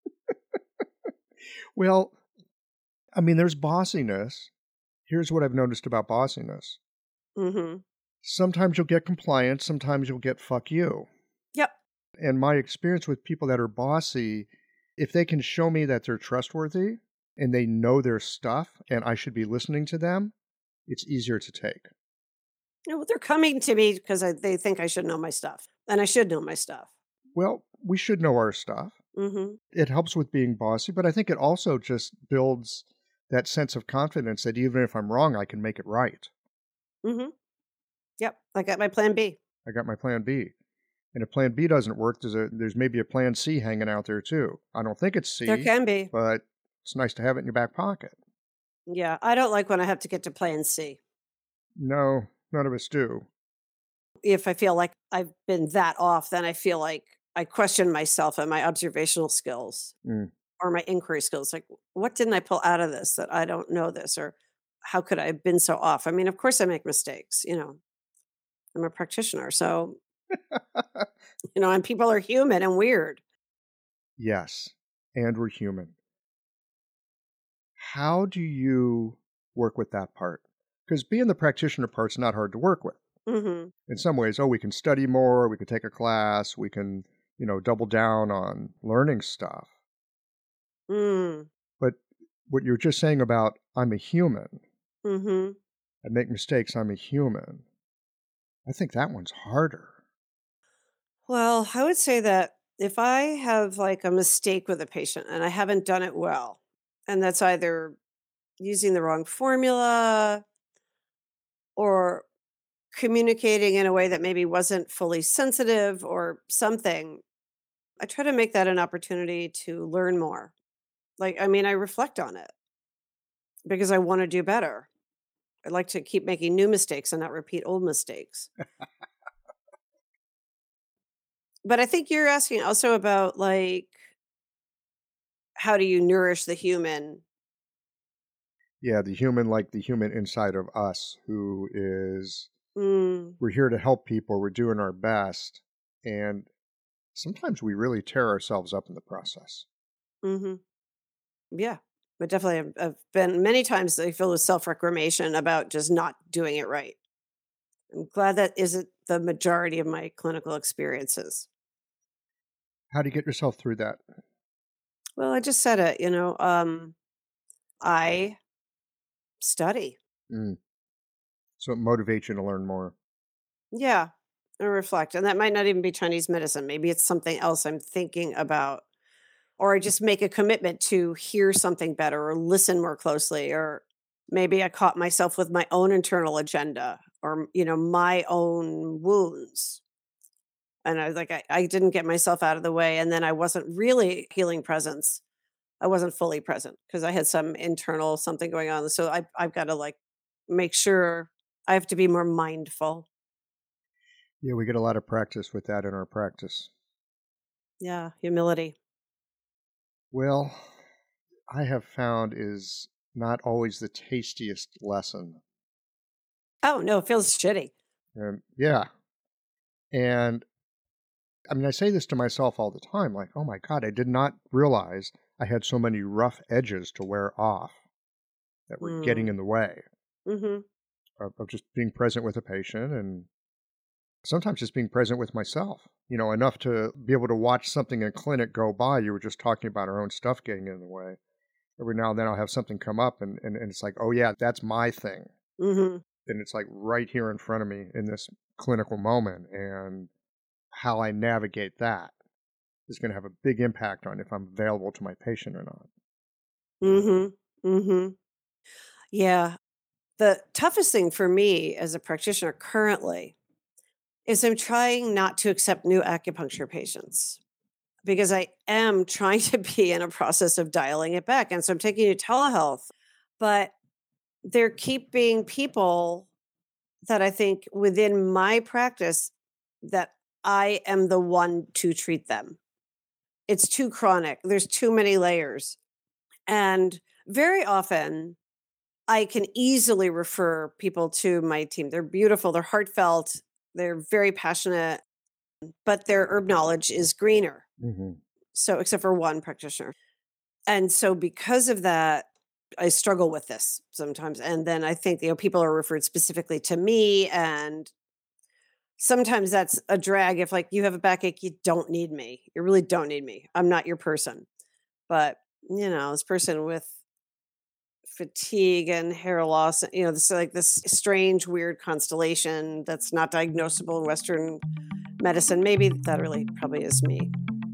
Well, I mean, there's bossiness. Here's what I've noticed about bossiness. Mm-hmm. Sometimes you'll get compliance, sometimes you'll get fuck you. Yep. And my experience with people that are bossy, if they can show me that they're trustworthy and they know their stuff and I should be listening to them, it's easier to take. They're coming to me because they think I should know my stuff, and I should know my stuff. Well, we should know our stuff. Mm-hmm. It helps with being bossy, but I think it also just builds that sense of confidence that even if I'm wrong, I can make it right. Mm-hmm. Yep. I got my plan B. I got my plan B. And if plan B doesn't work, there's maybe a plan C hanging out there too. I don't think it's C, There can be. but it's nice to have it in your back pocket. Yeah. I don't like when I have to get to plan C. No, none of us do. If I feel like I've been that off, then I feel like I question myself and my observational skills Mm. or my inquiry skills. Like, what didn't I pull out of this that I don't know this? Or how could I have been so off? I mean, of course I make mistakes, I'm a practitioner. So, and people are human and weird. Yes, and we're human. How do you work with that part? Because being the practitioner part's not hard to work with. Mm-hmm. In some ways, we can study more, we can take a class, we can, double down on learning stuff. Mm. But what you're just saying about I'm a human, Mm-hmm. I make mistakes, I'm a human, I think that one's harder. Well, I would say that if I have like a mistake with a patient and I haven't done it well, and that's either using the wrong formula or communicating in a way that maybe wasn't fully sensitive or something, I try to make that an opportunity to learn more. I reflect on it because I want to do better. I like to keep making new mistakes and not repeat old mistakes. But I think you're asking also about like, how do you nourish the human? Yeah, the human, like the human inside of us, who is, Mm, we're here to help people, we're doing our best, and sometimes we really tear ourselves up in the process. hmm Yeah, but definitely I've been many times I feel with self-reclamation about just not doing it right. I'm glad that isn't the majority of my clinical experiences. How do you get yourself through that? Well, I just said it, I study. Mm. So it motivates you to learn more. Yeah, and reflect. And that might not even be Chinese medicine. Maybe it's something else I'm thinking about. Or I just make a commitment to hear something better or listen more closely. Or maybe I caught myself with my own internal agenda or, my own wounds. And I was like, I didn't get myself out of the way. And then I wasn't really healing presence. I wasn't fully present because I had some internal something going on. So I've got to like make sure I have to be more mindful. Yeah, we get a lot of practice with that in our practice. Yeah, humility. Well, I have found is not always the tastiest lesson. Oh, no, it feels shitty. Yeah. And I mean, I say this to myself all the time like, oh my God, I did not realize I had so many rough edges to wear off that were getting Mm. in the way Mhm. of just being present with a patient and sometimes just being present with myself, enough to be able to watch something in clinic go by. You were just talking about our own stuff getting in the way. Every now and then I'll have something come up and it's like, oh yeah, that's my thing. Mhm. And it's like right here in front of me in this clinical moment. And how I navigate that is going to have a big impact on if I'm available to my patient or not. Mhm. Mhm. Yeah. The toughest thing for me as a practitioner currently is I'm trying not to accept new acupuncture patients because I am trying to be in a process of dialing it back. And so I'm taking to telehealth, but there keep being people that I think within my practice that I am the one to treat them. It's too chronic. There's too many layers. And very often I can easily refer people to my team. They're beautiful, they're heartfelt, they're very passionate, but their herb knowledge is greener. Hmm. So, except for one practitioner. And so, because of that, I struggle with this sometimes. And then I think, people are referred specifically to me. And sometimes that's a drag. If, like, you have a backache, you don't need me. You really don't need me. I'm not your person. But, this person with fatigue and hair loss, this like this strange, weird constellation that's not diagnosable in Western medicine. Maybe that really probably is me.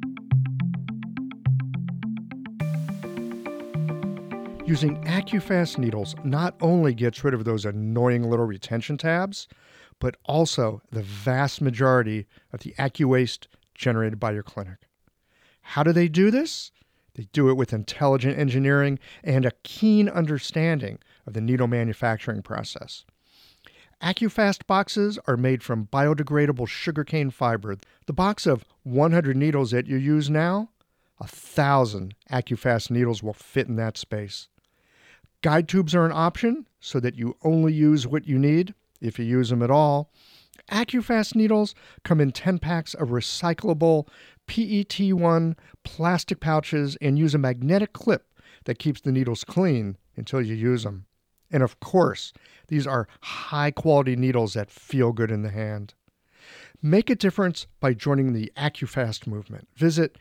Using AccuFast needles not only gets rid of those annoying little retention tabs, but also the vast majority of the AccuWaste generated by your clinic. How do they do this? They do it with intelligent engineering and a keen understanding of the needle manufacturing process. AccuFast boxes are made from biodegradable sugarcane fiber. The box of 100 needles that you use now, 1,000 AccuFast needles will fit in that space. Guide tubes are an option so that you only use what you need, if you use them at all. AccuFast needles come in 10 packs of recyclable PET1 plastic pouches and use a magnetic clip that keeps the needles clean until you use them. And of course, these are high-quality needles that feel good in the hand. Make a difference by joining the AccuFast movement. Visit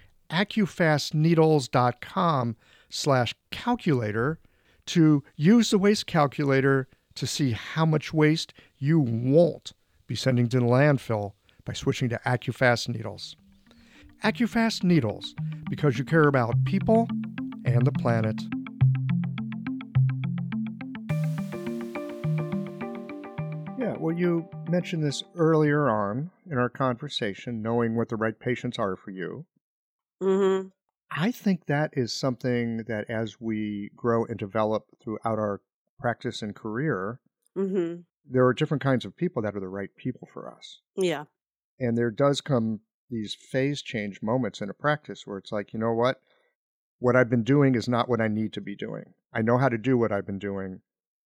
AccuFastNeedles.com/calculator to use the waste calculator to see how much waste you won't be sending to the landfill by switching to AccuFast needles. AccuFast needles, because you care about people and the planet. Yeah, well, you mentioned this earlier on in our conversation, knowing what the right patients are for you. Hmm. I think that is something that as we grow and develop throughout our practice and career, Hmm. there are different kinds of people that are the right people for us. Yeah. And there does come these phase change moments in a practice where it's like, you know what I've been doing is not what I need to be doing. I know how to do what I've been doing,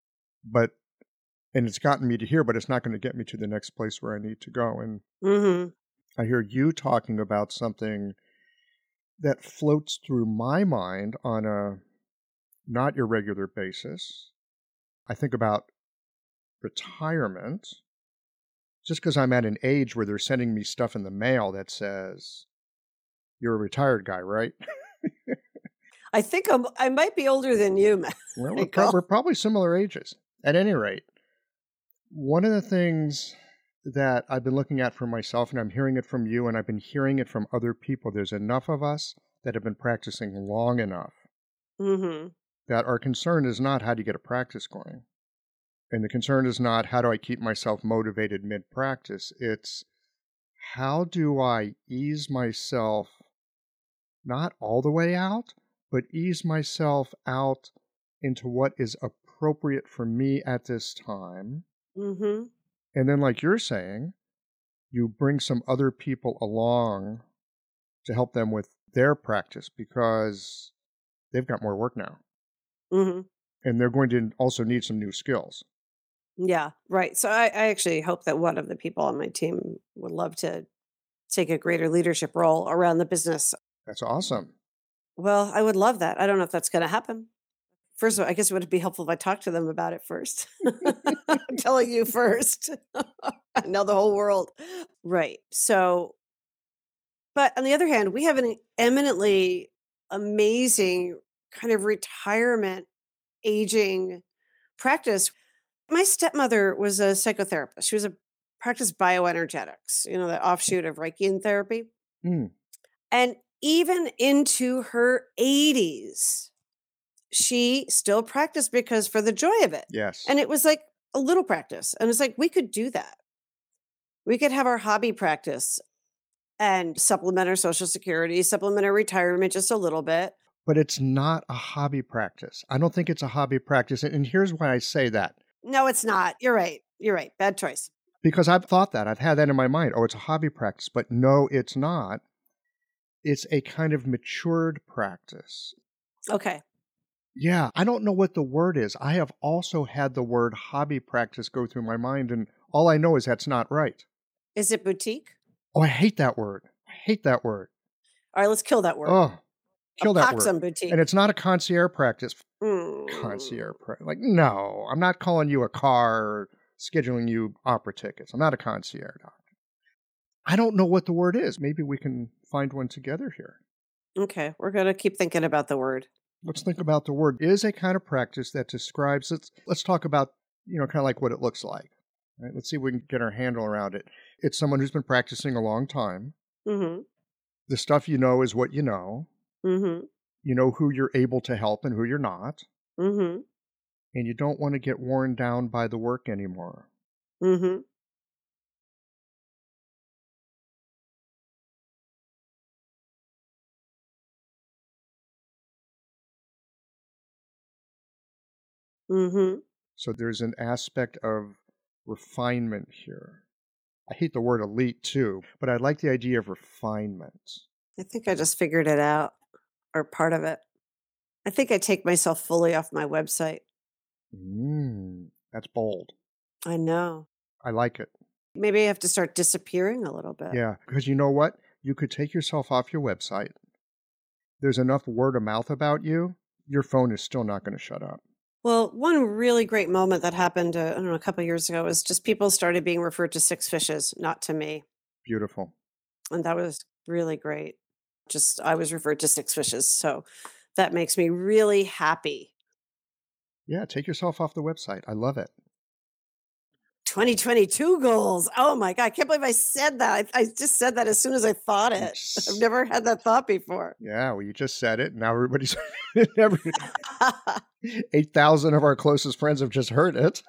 and it's gotten me to here, but it's not going to get me to the next place where I need to go. And Hmm. I hear you talking about something that floats through my mind on a not irregular basis. I think about retirement just because I'm at an age where they're sending me stuff in the mail that says, you're a retired guy, right? I think I might be older than you, Well, Michael. we're probably similar ages. At any rate, One of the things that I've been looking at for myself, and I'm hearing it from you, and I've been hearing it from other people, there's enough of us that have been practicing long enough Mhm. that our concern is not how do you get a practice going. And the concern is not how do I keep myself motivated mid practice. It's how do I ease myself not all the way out, but ease myself out into what is appropriate for me at this time. Mhm. And then, like you're saying, you bring some other people along to help them with their practice because they've got more work now. Mhm. And they're going to also need some new skills. Yeah, right. So I actually hope that one of the people on my team would love to take a greater leadership role around the business. That's awesome. Well, I would love that. I don't know if that's going to happen. First of all, I guess it would be helpful if I talked to them about it first. I'm telling you first. I know the whole world. Right. So, but on the other hand, we have an eminently amazing kind of retirement aging practice. My stepmother was a psychotherapist. She was a practiced bioenergetics, the offshoot of Reichian therapy. Mm, And even into her 80s, she still practiced because for the joy of it. yes. And it was like a little practice. And it's like we could do that. We could have our hobby practice and supplement our social security, supplement our retirement just a little bit. But it's not a hobby practice. I don't think it's a hobby practice. And here's why I say that. No, it's not. You're right. You're right. Bad choice. Because I've thought that. I've had that in my mind. Oh, it's a hobby practice. But no, it's not. It's a kind of matured practice. Okay. Yeah, I don't know what the word is. I have also had the word hobby practice go through my mind, and all I know is that's not right. Is it boutique? Oh, I hate that word. I hate that word. All right, let's kill that word. Oh, A kill that pox word. on boutique. And it's not a concierge practice. Mm. Like, no, I'm not calling you a car or scheduling you opera tickets. I'm not a concierge doctor. I don't know what the word is. Maybe we can find one together here. Okay, we're gonna keep thinking about the word. Let's think about the word. It is a kind of practice that describes it. Let's talk about, kind of like what it looks like. Right? Let's see if we can get our handle around it. It's someone who's been practicing a long time. Mm-hmm. The stuff you know is what you know. Mm-hmm. You know who you're able to help and who you're not. Mm-hmm. And you don't want to get worn down by the work anymore. Mm-hmm. Mm-hmm. So there's an aspect of refinement here. I hate the word elite too, but I like the idea of refinement. I think I just figured it out, or part of it. I think I take myself fully off my website. That's bold. I know. I like it. Maybe I have to start disappearing a little bit. Yeah, because you know what? You could take yourself off your website. There's enough word of mouth about you, your phone is still not going to shut up. Well, one really great moment that happened, I don't know, a couple years ago was just people started being referred to Six Fishes, not to me. Beautiful. And that was really great. Just I was referred to Six Fishes. So that makes me really happy. Yeah, take yourself off the website. I love it. 2022 goals. Oh my God. I can't believe I said that. I just said that as soon as I thought it. I've never had that thought before. Yeah, well, you just said it. Now everybody's 8,000 of our closest friends have just heard it.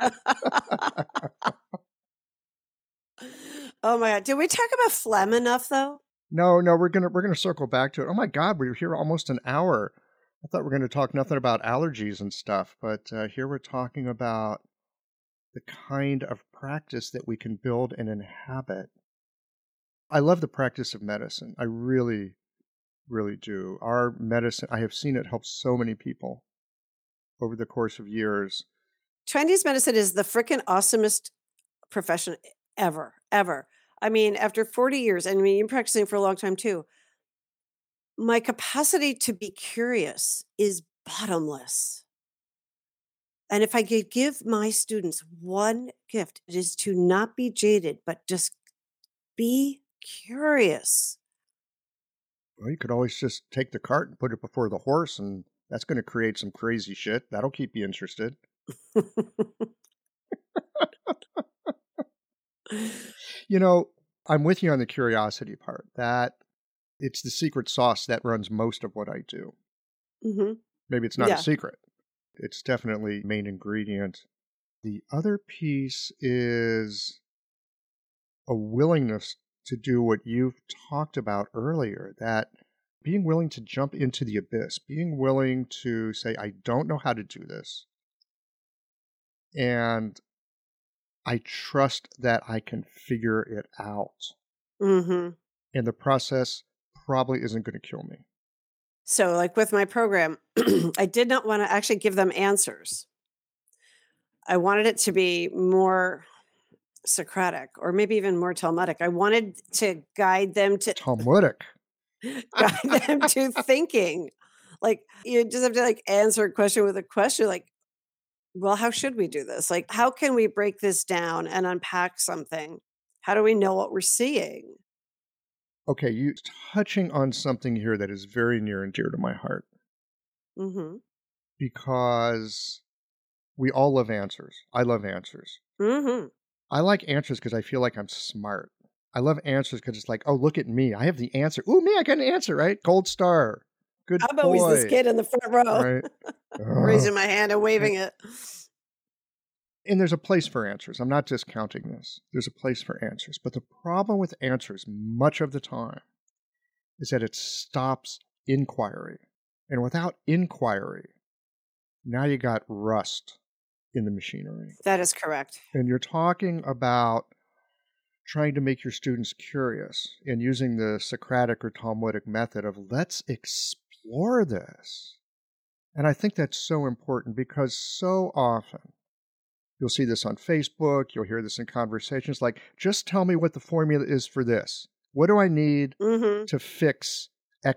Oh my God. Did we talk about phlegm enough though? No, we're gonna circle back to it. Oh my God, we were here almost an hour. I thought we were going to talk nothing about allergies and stuff, but here we're talking about the kind of practice that we can build and inhabit. I love the practice of medicine. I really, really do. Our medicine, I have seen it help so many people over the course of years. Chinese medicine is the freaking awesomest profession ever, ever. I mean, after 40 years, and I mean, you're practicing for a long time too. My capacity to be curious is bottomless. And if I could give my students one gift, it is to not be jaded, but just be curious. Well, you could always just take the cart and put it before the horse, and that's going to create some crazy shit. That'll keep you interested. You know, I'm with you on the curiosity part. That it's the secret sauce that runs most of what I do. Hmm. Maybe it's not a Yeah. secret. It's definitely main ingredient. The other piece is a willingness to do what you've talked about earlier, that being willing to jump into the abyss, being willing to say, I don't know how to do this, and I trust that I can figure it out. Hmm. And the process probably isn't going to kill me. So, like with my program, I did not want to actually give them answers. I wanted it to be more Socratic or maybe even more Talmudic. I wanted to Talmudic. guide them to thinking. Like you just have to like answer a question with a question like, well, how should we do this? Like, how can we break this down and unpack something? How do we know what we're seeing? Okay, you touching on something here that is very near and dear to my heart Mhm. because we all love answers. I love answers. Mhm. I like answers because I feel like I'm smart. I love answers because it's like, oh, look at me. I have the answer. Ooh, me, I got an answer, right? Gold star. Good I'm always this boy. kid in the front row, Right. Ugh. raising my hand and And, waving it. and there's a place for answers. I'm not discounting this. There's a place for answers. But the problem with answers, much of the time, is that it stops inquiry. And without inquiry, now you got rust in the machinery. That is correct. And you're talking about trying to make your students curious and using the Socratic or Talmudic method of let's explore this. And I think that's so important because so often you'll see this on Facebook, you'll hear this in conversations like, just tell me what the formula is for this. What do I need Mhm. to fix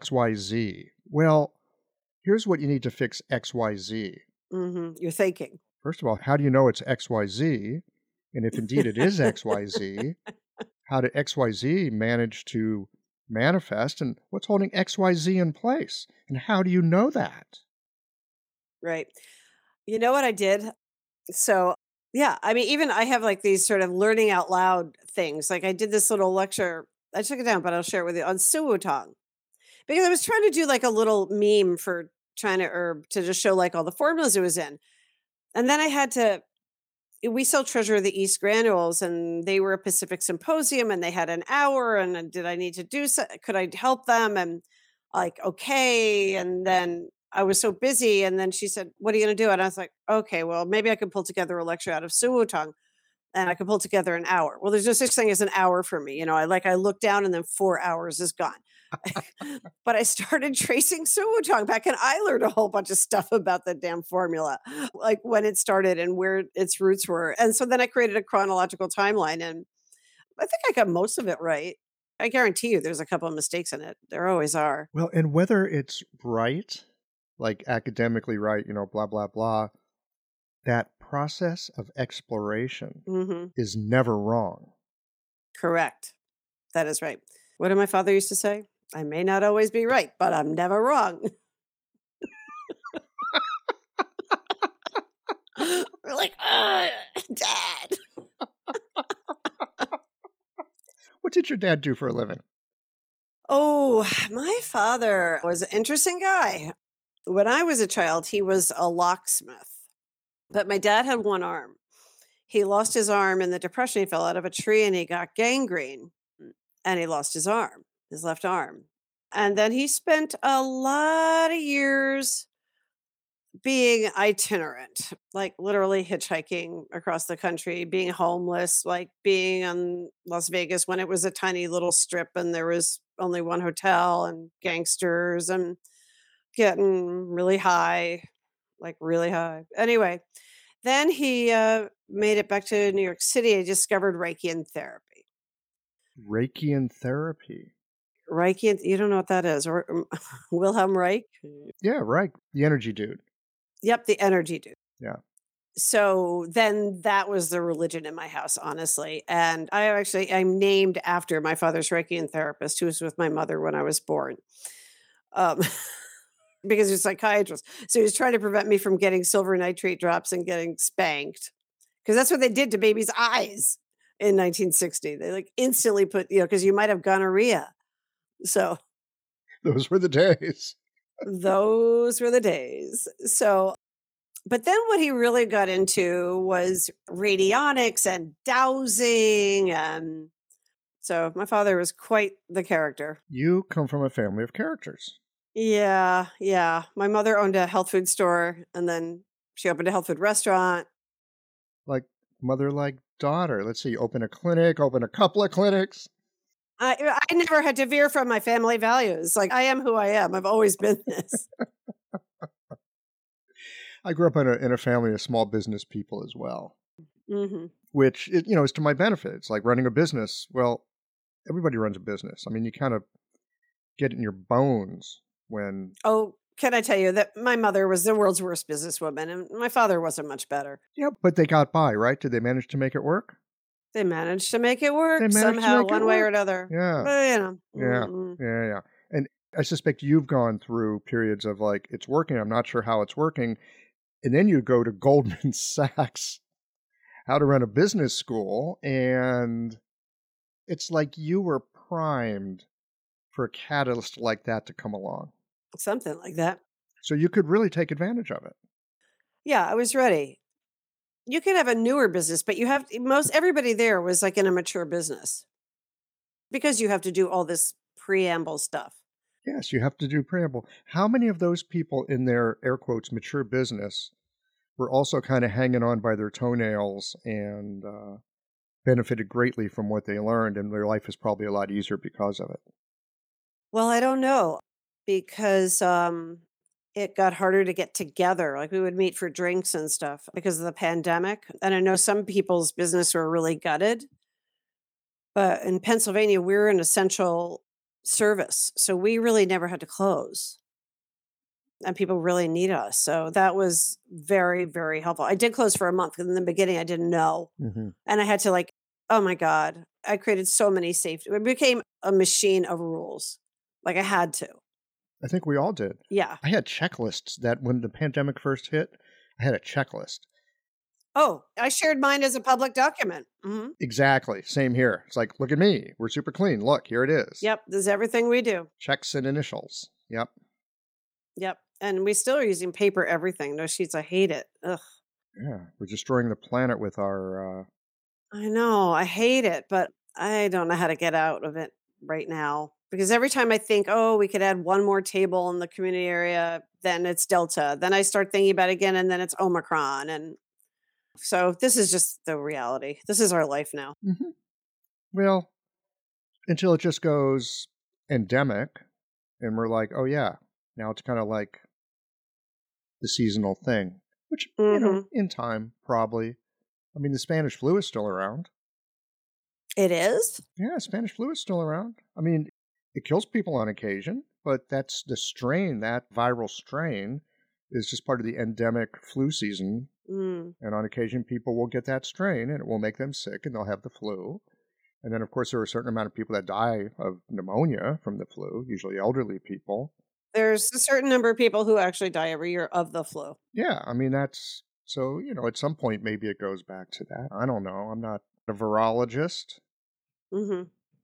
XYZ? Well, here's what you need to fix XYZ. Mhm. You're thinking. First of all, how do you know it's XYZ? And if indeed it is XYZ, how did XYZ manage to manifest? And what's holding XYZ in place? And how do you know that? Right. You know what I did? So, yeah, I mean, even I have like these sort of learning out loud things. Like I did this little lecture. I took it down, but I'll share it with you on Suwutong because I was trying to do like a little meme for China Herb to just show like all the formulas it was in. And then I had to we sell Treasure of the East granules, and they were a Pacific Symposium, and they had an hour. And did I need to do so? Could I help them? And like, okay. And then I was so busy, and then she said, "What are you going to do?" And I was like, "Okay, well, maybe I could pull together a lecture out of Suwutong, and I could pull together an hour." Well, there's no such thing as an hour for me, I look down, and then 4 hours is gone. But I started tracing Suwutong back, and I learned a whole bunch of stuff about the damn formula, like when it started and where its roots were. And so then I created a chronological timeline, and I think I got most of it right. I guarantee you there's a couple of mistakes in it. There always are. Well, and whether it's right, like academically right, blah, blah, blah, that process of exploration Mhm. is never wrong. Correct. That is right. What did my father used to say? I may not always be right, but I'm never wrong. We're like, Dad. What did your dad do for a living? Oh, my father was an interesting guy. When I was a child, he was a locksmith, but my dad had one arm. He lost his arm in the depression. He fell out of a tree and he got gangrene and he lost his arm, his left arm. And then he spent a lot of years being itinerant, like literally hitchhiking across the country, being homeless, like being on Las Vegas when it was a tiny little strip and there was only one hotel and gangsters and getting really high, like really high. Anyway, then he made it back to New York City. He discovered Reiki and therapy. Reikian therapy. Reiki, you don't know what that is, or Wilhelm Reich? Yeah, right. The energy dude. Yep, the energy dude. Yeah. So then that was the religion in my house, honestly. And I'm named after my father's Reiki therapist who was with my mother when I was born. Um, because he's a psychiatrist. So he was trying to prevent me from getting silver nitrate drops and getting spanked. Because that's what they did to babies' eyes. in 1960. They like instantly put, because you might have gonorrhea. So Those were the days. those were the days. So, but then what he really got into was radionics and dowsing. And so my father was quite the character. You come from a family of characters. Yeah. Yeah. My mother owned a health food store and then she opened a health food restaurant. Like mother, like daughter. Let's see, open a clinic, open a couple of clinics. I never had to veer from my family values. Like I am who I am. I've always been this. I grew up in a family of small business people as well, Hmm. which, is to my benefit. It's like running a business. Well, everybody runs a business. I mean, you kind of get it in your bones when, Oh, can I tell you that my mother was the world's worst businesswoman and my father wasn't much better. yeah, but they got by, right? Did they manage to make it work? They managed to make it They work managed to somehow, make it one way or work. another. Yeah. But, Yeah. Yeah. And I suspect you've gone through periods of like, it's working. I'm not sure how it's working. And then you go to Goldman Sachs, how to run a business school. And it's like you were primed for a catalyst like that to come along. something like that. So you could really take advantage of it. Yeah, I was ready. You could have a newer business, but most everybody there was like in a mature business because you have to do all this preamble stuff. Yes, you have to do preamble. How many of those people in their air quotes mature business were also kind of hanging on by their toenails and benefited greatly from what they learned, and their life is probably a lot easier because of it? Well, I don't know because it got harder to get together. Like we would meet for drinks and stuff because of the pandemic. And I know some people's business were really gutted, but in Pennsylvania, we're an essential service. So we really never had to close and people really need us. So that was very, very helpful. I did close for a month 'cause in the beginning. I didn't know. Mm-hmm. And I had to like, oh my God, I created so many safety. It became a machine of rules. Like I had to. I think we all did. Yeah. I had checklists that when the pandemic first hit, I had a checklist. Oh, I shared mine as a public document. Hmm. Exactly. Same here. It's like, look at me. We're super clean. Look, here it is. Yep. This is everything we do. Checks and initials. Yep. Yep. And we still are using paper everything. No sheets. I hate it. Ugh. Yeah. We're destroying the planet with our. I know. I hate it, but I don't know how to get out of it right now. Because every time I think, oh, we could add one more table in the community area, then it's Delta. Then I start thinking about it again, and then it's Omicron. And so this is just the reality. This is our life now. Mhm. Well, until it just goes endemic and we're like, oh, yeah, now it's kind of like the seasonal thing, which, Hmm. in time, probably. I mean, the Spanish flu is still around. It is? Yeah, Spanish flu is still around. I mean, it kills people on occasion, but that's the strain, that viral strain is just part of the endemic flu season. Mm. And on occasion, people will get that strain and it will make them sick and they'll have the flu. And then, of course, there are a certain amount of people that die of pneumonia from the flu, usually elderly people. There's a certain number of people who actually die every year of the flu. Yeah, I mean, that's so, at some point, maybe it goes back to that. I don't know. I'm not a virologist. Hmm.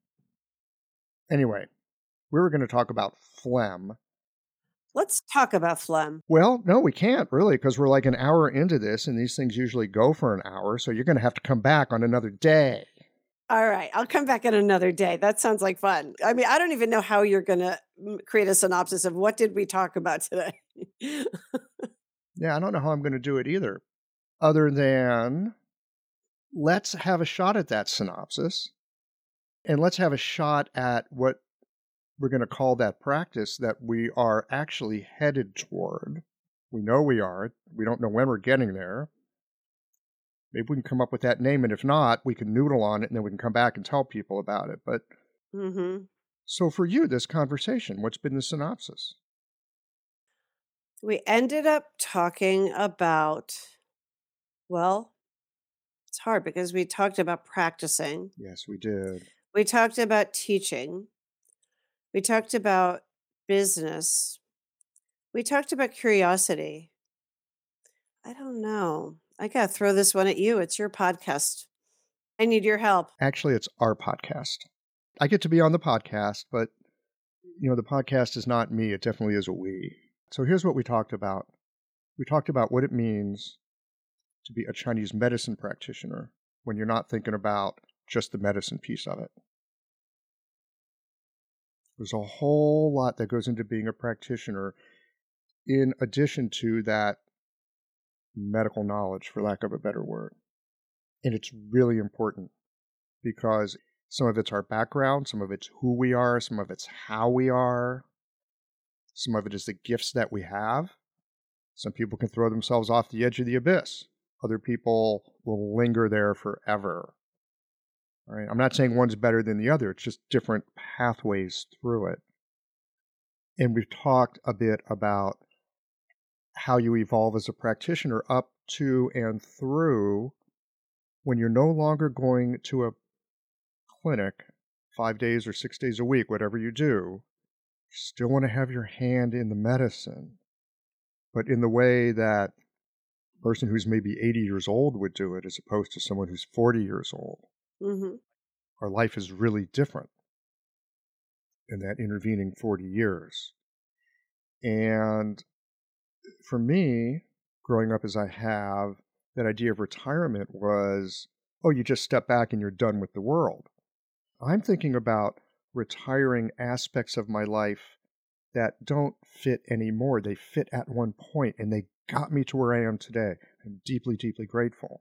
Anyway, we were going to talk about phlegm. Let's talk about phlegm. Well, no, we can't really because we're like an hour into this and these things usually go for an hour. So you're going to have to come back on another day. All right, I'll come back on another day. That sounds like fun. I mean, I don't even know how you're going to create a synopsis of what did we talk about today. Yeah, I don't know how I'm going to do it either. Other than let's have a shot at that synopsis and let's have a shot at what we're going to call that practice that we are actually headed toward. We know we are. We don't know when we're getting there. Maybe we can come up with that name, and if not, we can noodle on it, and then we can come back and tell people about it. But So for you, this conversation, what's been the synopsis? We ended up talking about, well, it's hard because we talked about practicing. Yes, we did. We talked about teaching. We talked about business. We talked about curiosity. I don't know. I got to throw this one at you. It's your podcast. I need your help. Actually, it's our podcast. I get to be on the podcast, but the podcast is not me. It definitely is a we. So here's what we talked about. We talked about what it means to be a Chinese medicine practitioner when you're not thinking about just the medicine piece of it. There's a whole lot that goes into being a practitioner in addition to that medical knowledge, for lack of a better word. And it's really important because some of it's our background, some of it's who we are, some of it's how we are, some of it is the gifts that we have. Some people can throw themselves off the edge of the abyss. Other people will linger there forever. All right? I'm not saying one's better than the other. It's just different pathways through it. And we've talked a bit about how you evolve as a practitioner up to and through when you're no longer going to a clinic 5 days or 6 days a week, whatever you do. You still want to have your hand in the medicine, but in the way that a person who's maybe 80 years old would do it as opposed to someone who's 40 years old. Mm-hmm. Our life is really different in that intervening 40 years. And for me, growing up as I have, that idea of retirement was, oh, you just step back and you're done with the world. I'm thinking about retiring aspects of my life that don't fit anymore. They fit at one point, and they got me to where I am today. I'm deeply, deeply grateful.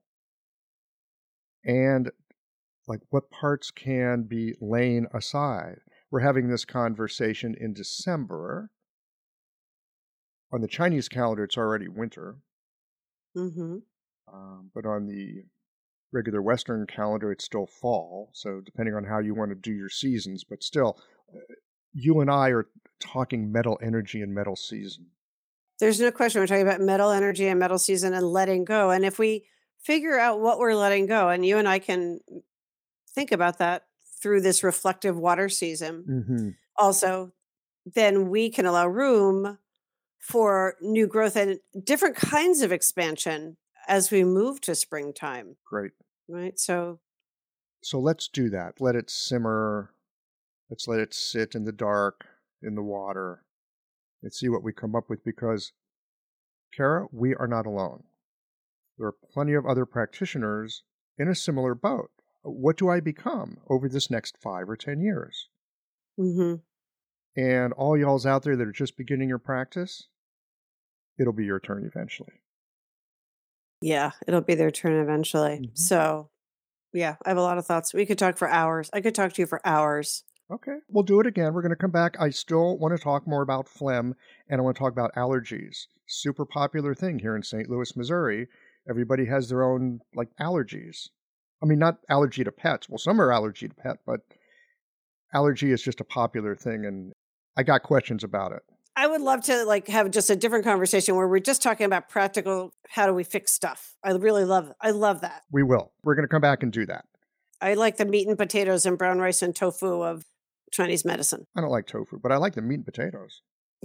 And like, what parts can be laying aside? We're having this conversation in December. On the Chinese calendar, it's already winter. Mm-hmm. But on the regular Western calendar, it's still fall. So depending on how you want to do your seasons, but still, you and I are talking metal energy and metal season. There's no question. We're talking about metal energy and metal season and letting go. And if we figure out what we're letting go, and you and I can think about that through this reflective water season, also, then we can allow room for new growth and different kinds of expansion as we move to springtime. Great. Right. So let's do that. Let it simmer. Let's let it sit in the dark, in the water, and see what we come up with, because, Kara, we are not alone. There are plenty of other practitioners in a similar boat. What do I become over this next 5 or 10 years? Mm-hmm. And all y'all's out there that are just beginning your practice, it'll be your turn eventually. Yeah, it'll be their turn eventually. Mm-hmm. So, yeah, I have a lot of thoughts. We could talk for hours. I could talk to you for hours. Okay, we'll do it again. We're going to come back. I still want to talk more about phlegm, and I want to talk about allergies. Super popular thing here in St. Louis, Missouri. Everybody has their own, allergies. I mean, not allergy to pets. Well, some are allergy to pet, but allergy is just a popular thing, and I got questions about it. I would love to have just a different conversation where we're just talking about practical, how do we fix stuff? I love that. We will. We're going to come back and do that. I like the meat and potatoes and brown rice and tofu of Chinese medicine. I don't like tofu, but I like the meat and potatoes.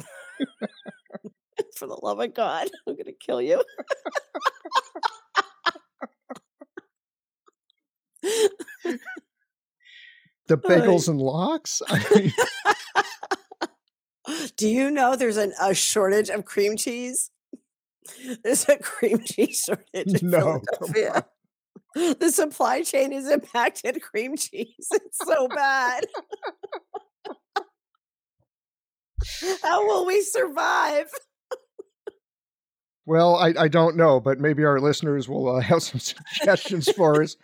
For the love of God, I'm going to kill you. The bagels and lox? Do you know there's a shortage of cream cheese? There's a cream cheese shortage in Philadelphia. The supply chain has impacted cream cheese. It's so bad. How will we survive? Well, I don't know, but maybe our listeners will have some suggestions for us.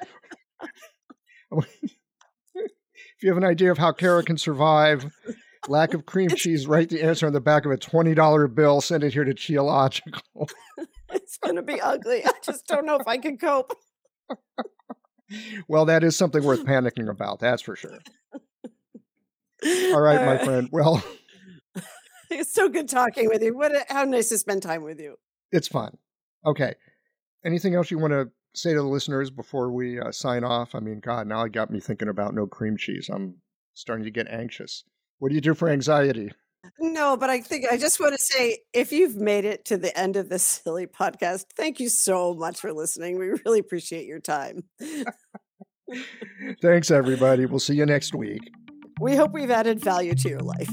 If you have an idea of how Kara can survive lack of cream cheese, write the answer on the back of a $20 bill. Send it here to Qiological. It's going to be ugly. I just don't know if I can cope. Well, that is something worth panicking about. That's for sure. All right, my friend. Well, it's so good talking with you. How nice to spend time with you. It's fun. Okay. Anything else you want to say to the listeners before we sign off? I mean, God, now it got me thinking about no cream cheese. I'm starting to get anxious. What do you do for anxiety? No, but I think I just want to say, if you've made it to the end of this silly podcast, thank you so much for listening. We really appreciate your time. Thanks, everybody. We'll see you next week. We hope we've added value to your life.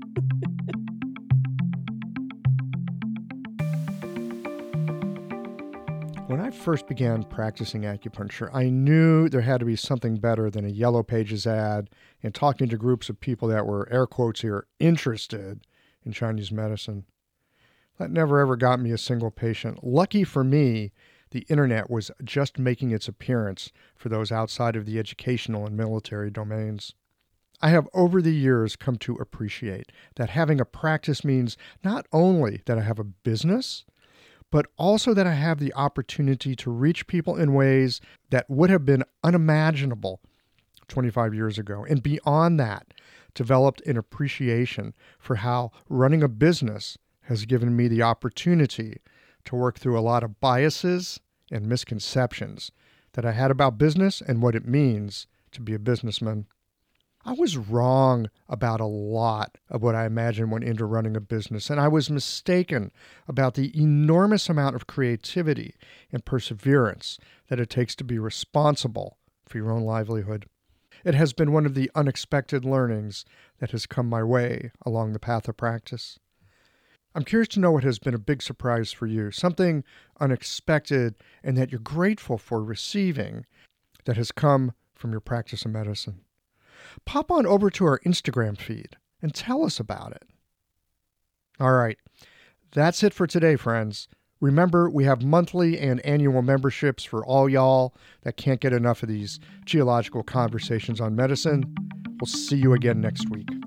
When I first began practicing acupuncture, I knew there had to be something better than a Yellow Pages ad and talking to groups of people that were, air quotes here, interested in Chinese medicine. That never ever got me a single patient. Lucky for me, the internet was just making its appearance for those outside of the educational and military domains. I have over the years come to appreciate that having a practice means not only that I have a business, but also that I have the opportunity to reach people in ways that would have been unimaginable 25 years ago. And beyond that, developed an appreciation for how running a business has given me the opportunity to work through a lot of biases and misconceptions that I had about business and what it means to be a businessman. I was wrong about a lot of what I imagined went into running a business, and I was mistaken about the enormous amount of creativity and perseverance that it takes to be responsible for your own livelihood. It has been one of the unexpected learnings that has come my way along the path of practice. I'm curious to know what has been a big surprise for you, something unexpected and that you're grateful for receiving that has come from your practice of medicine. Pop on over to our Instagram feed and tell us about it. All right, that's it for today, friends. Remember, we have monthly and annual memberships for all y'all that can't get enough of these geological conversations on medicine. We'll see you again next week.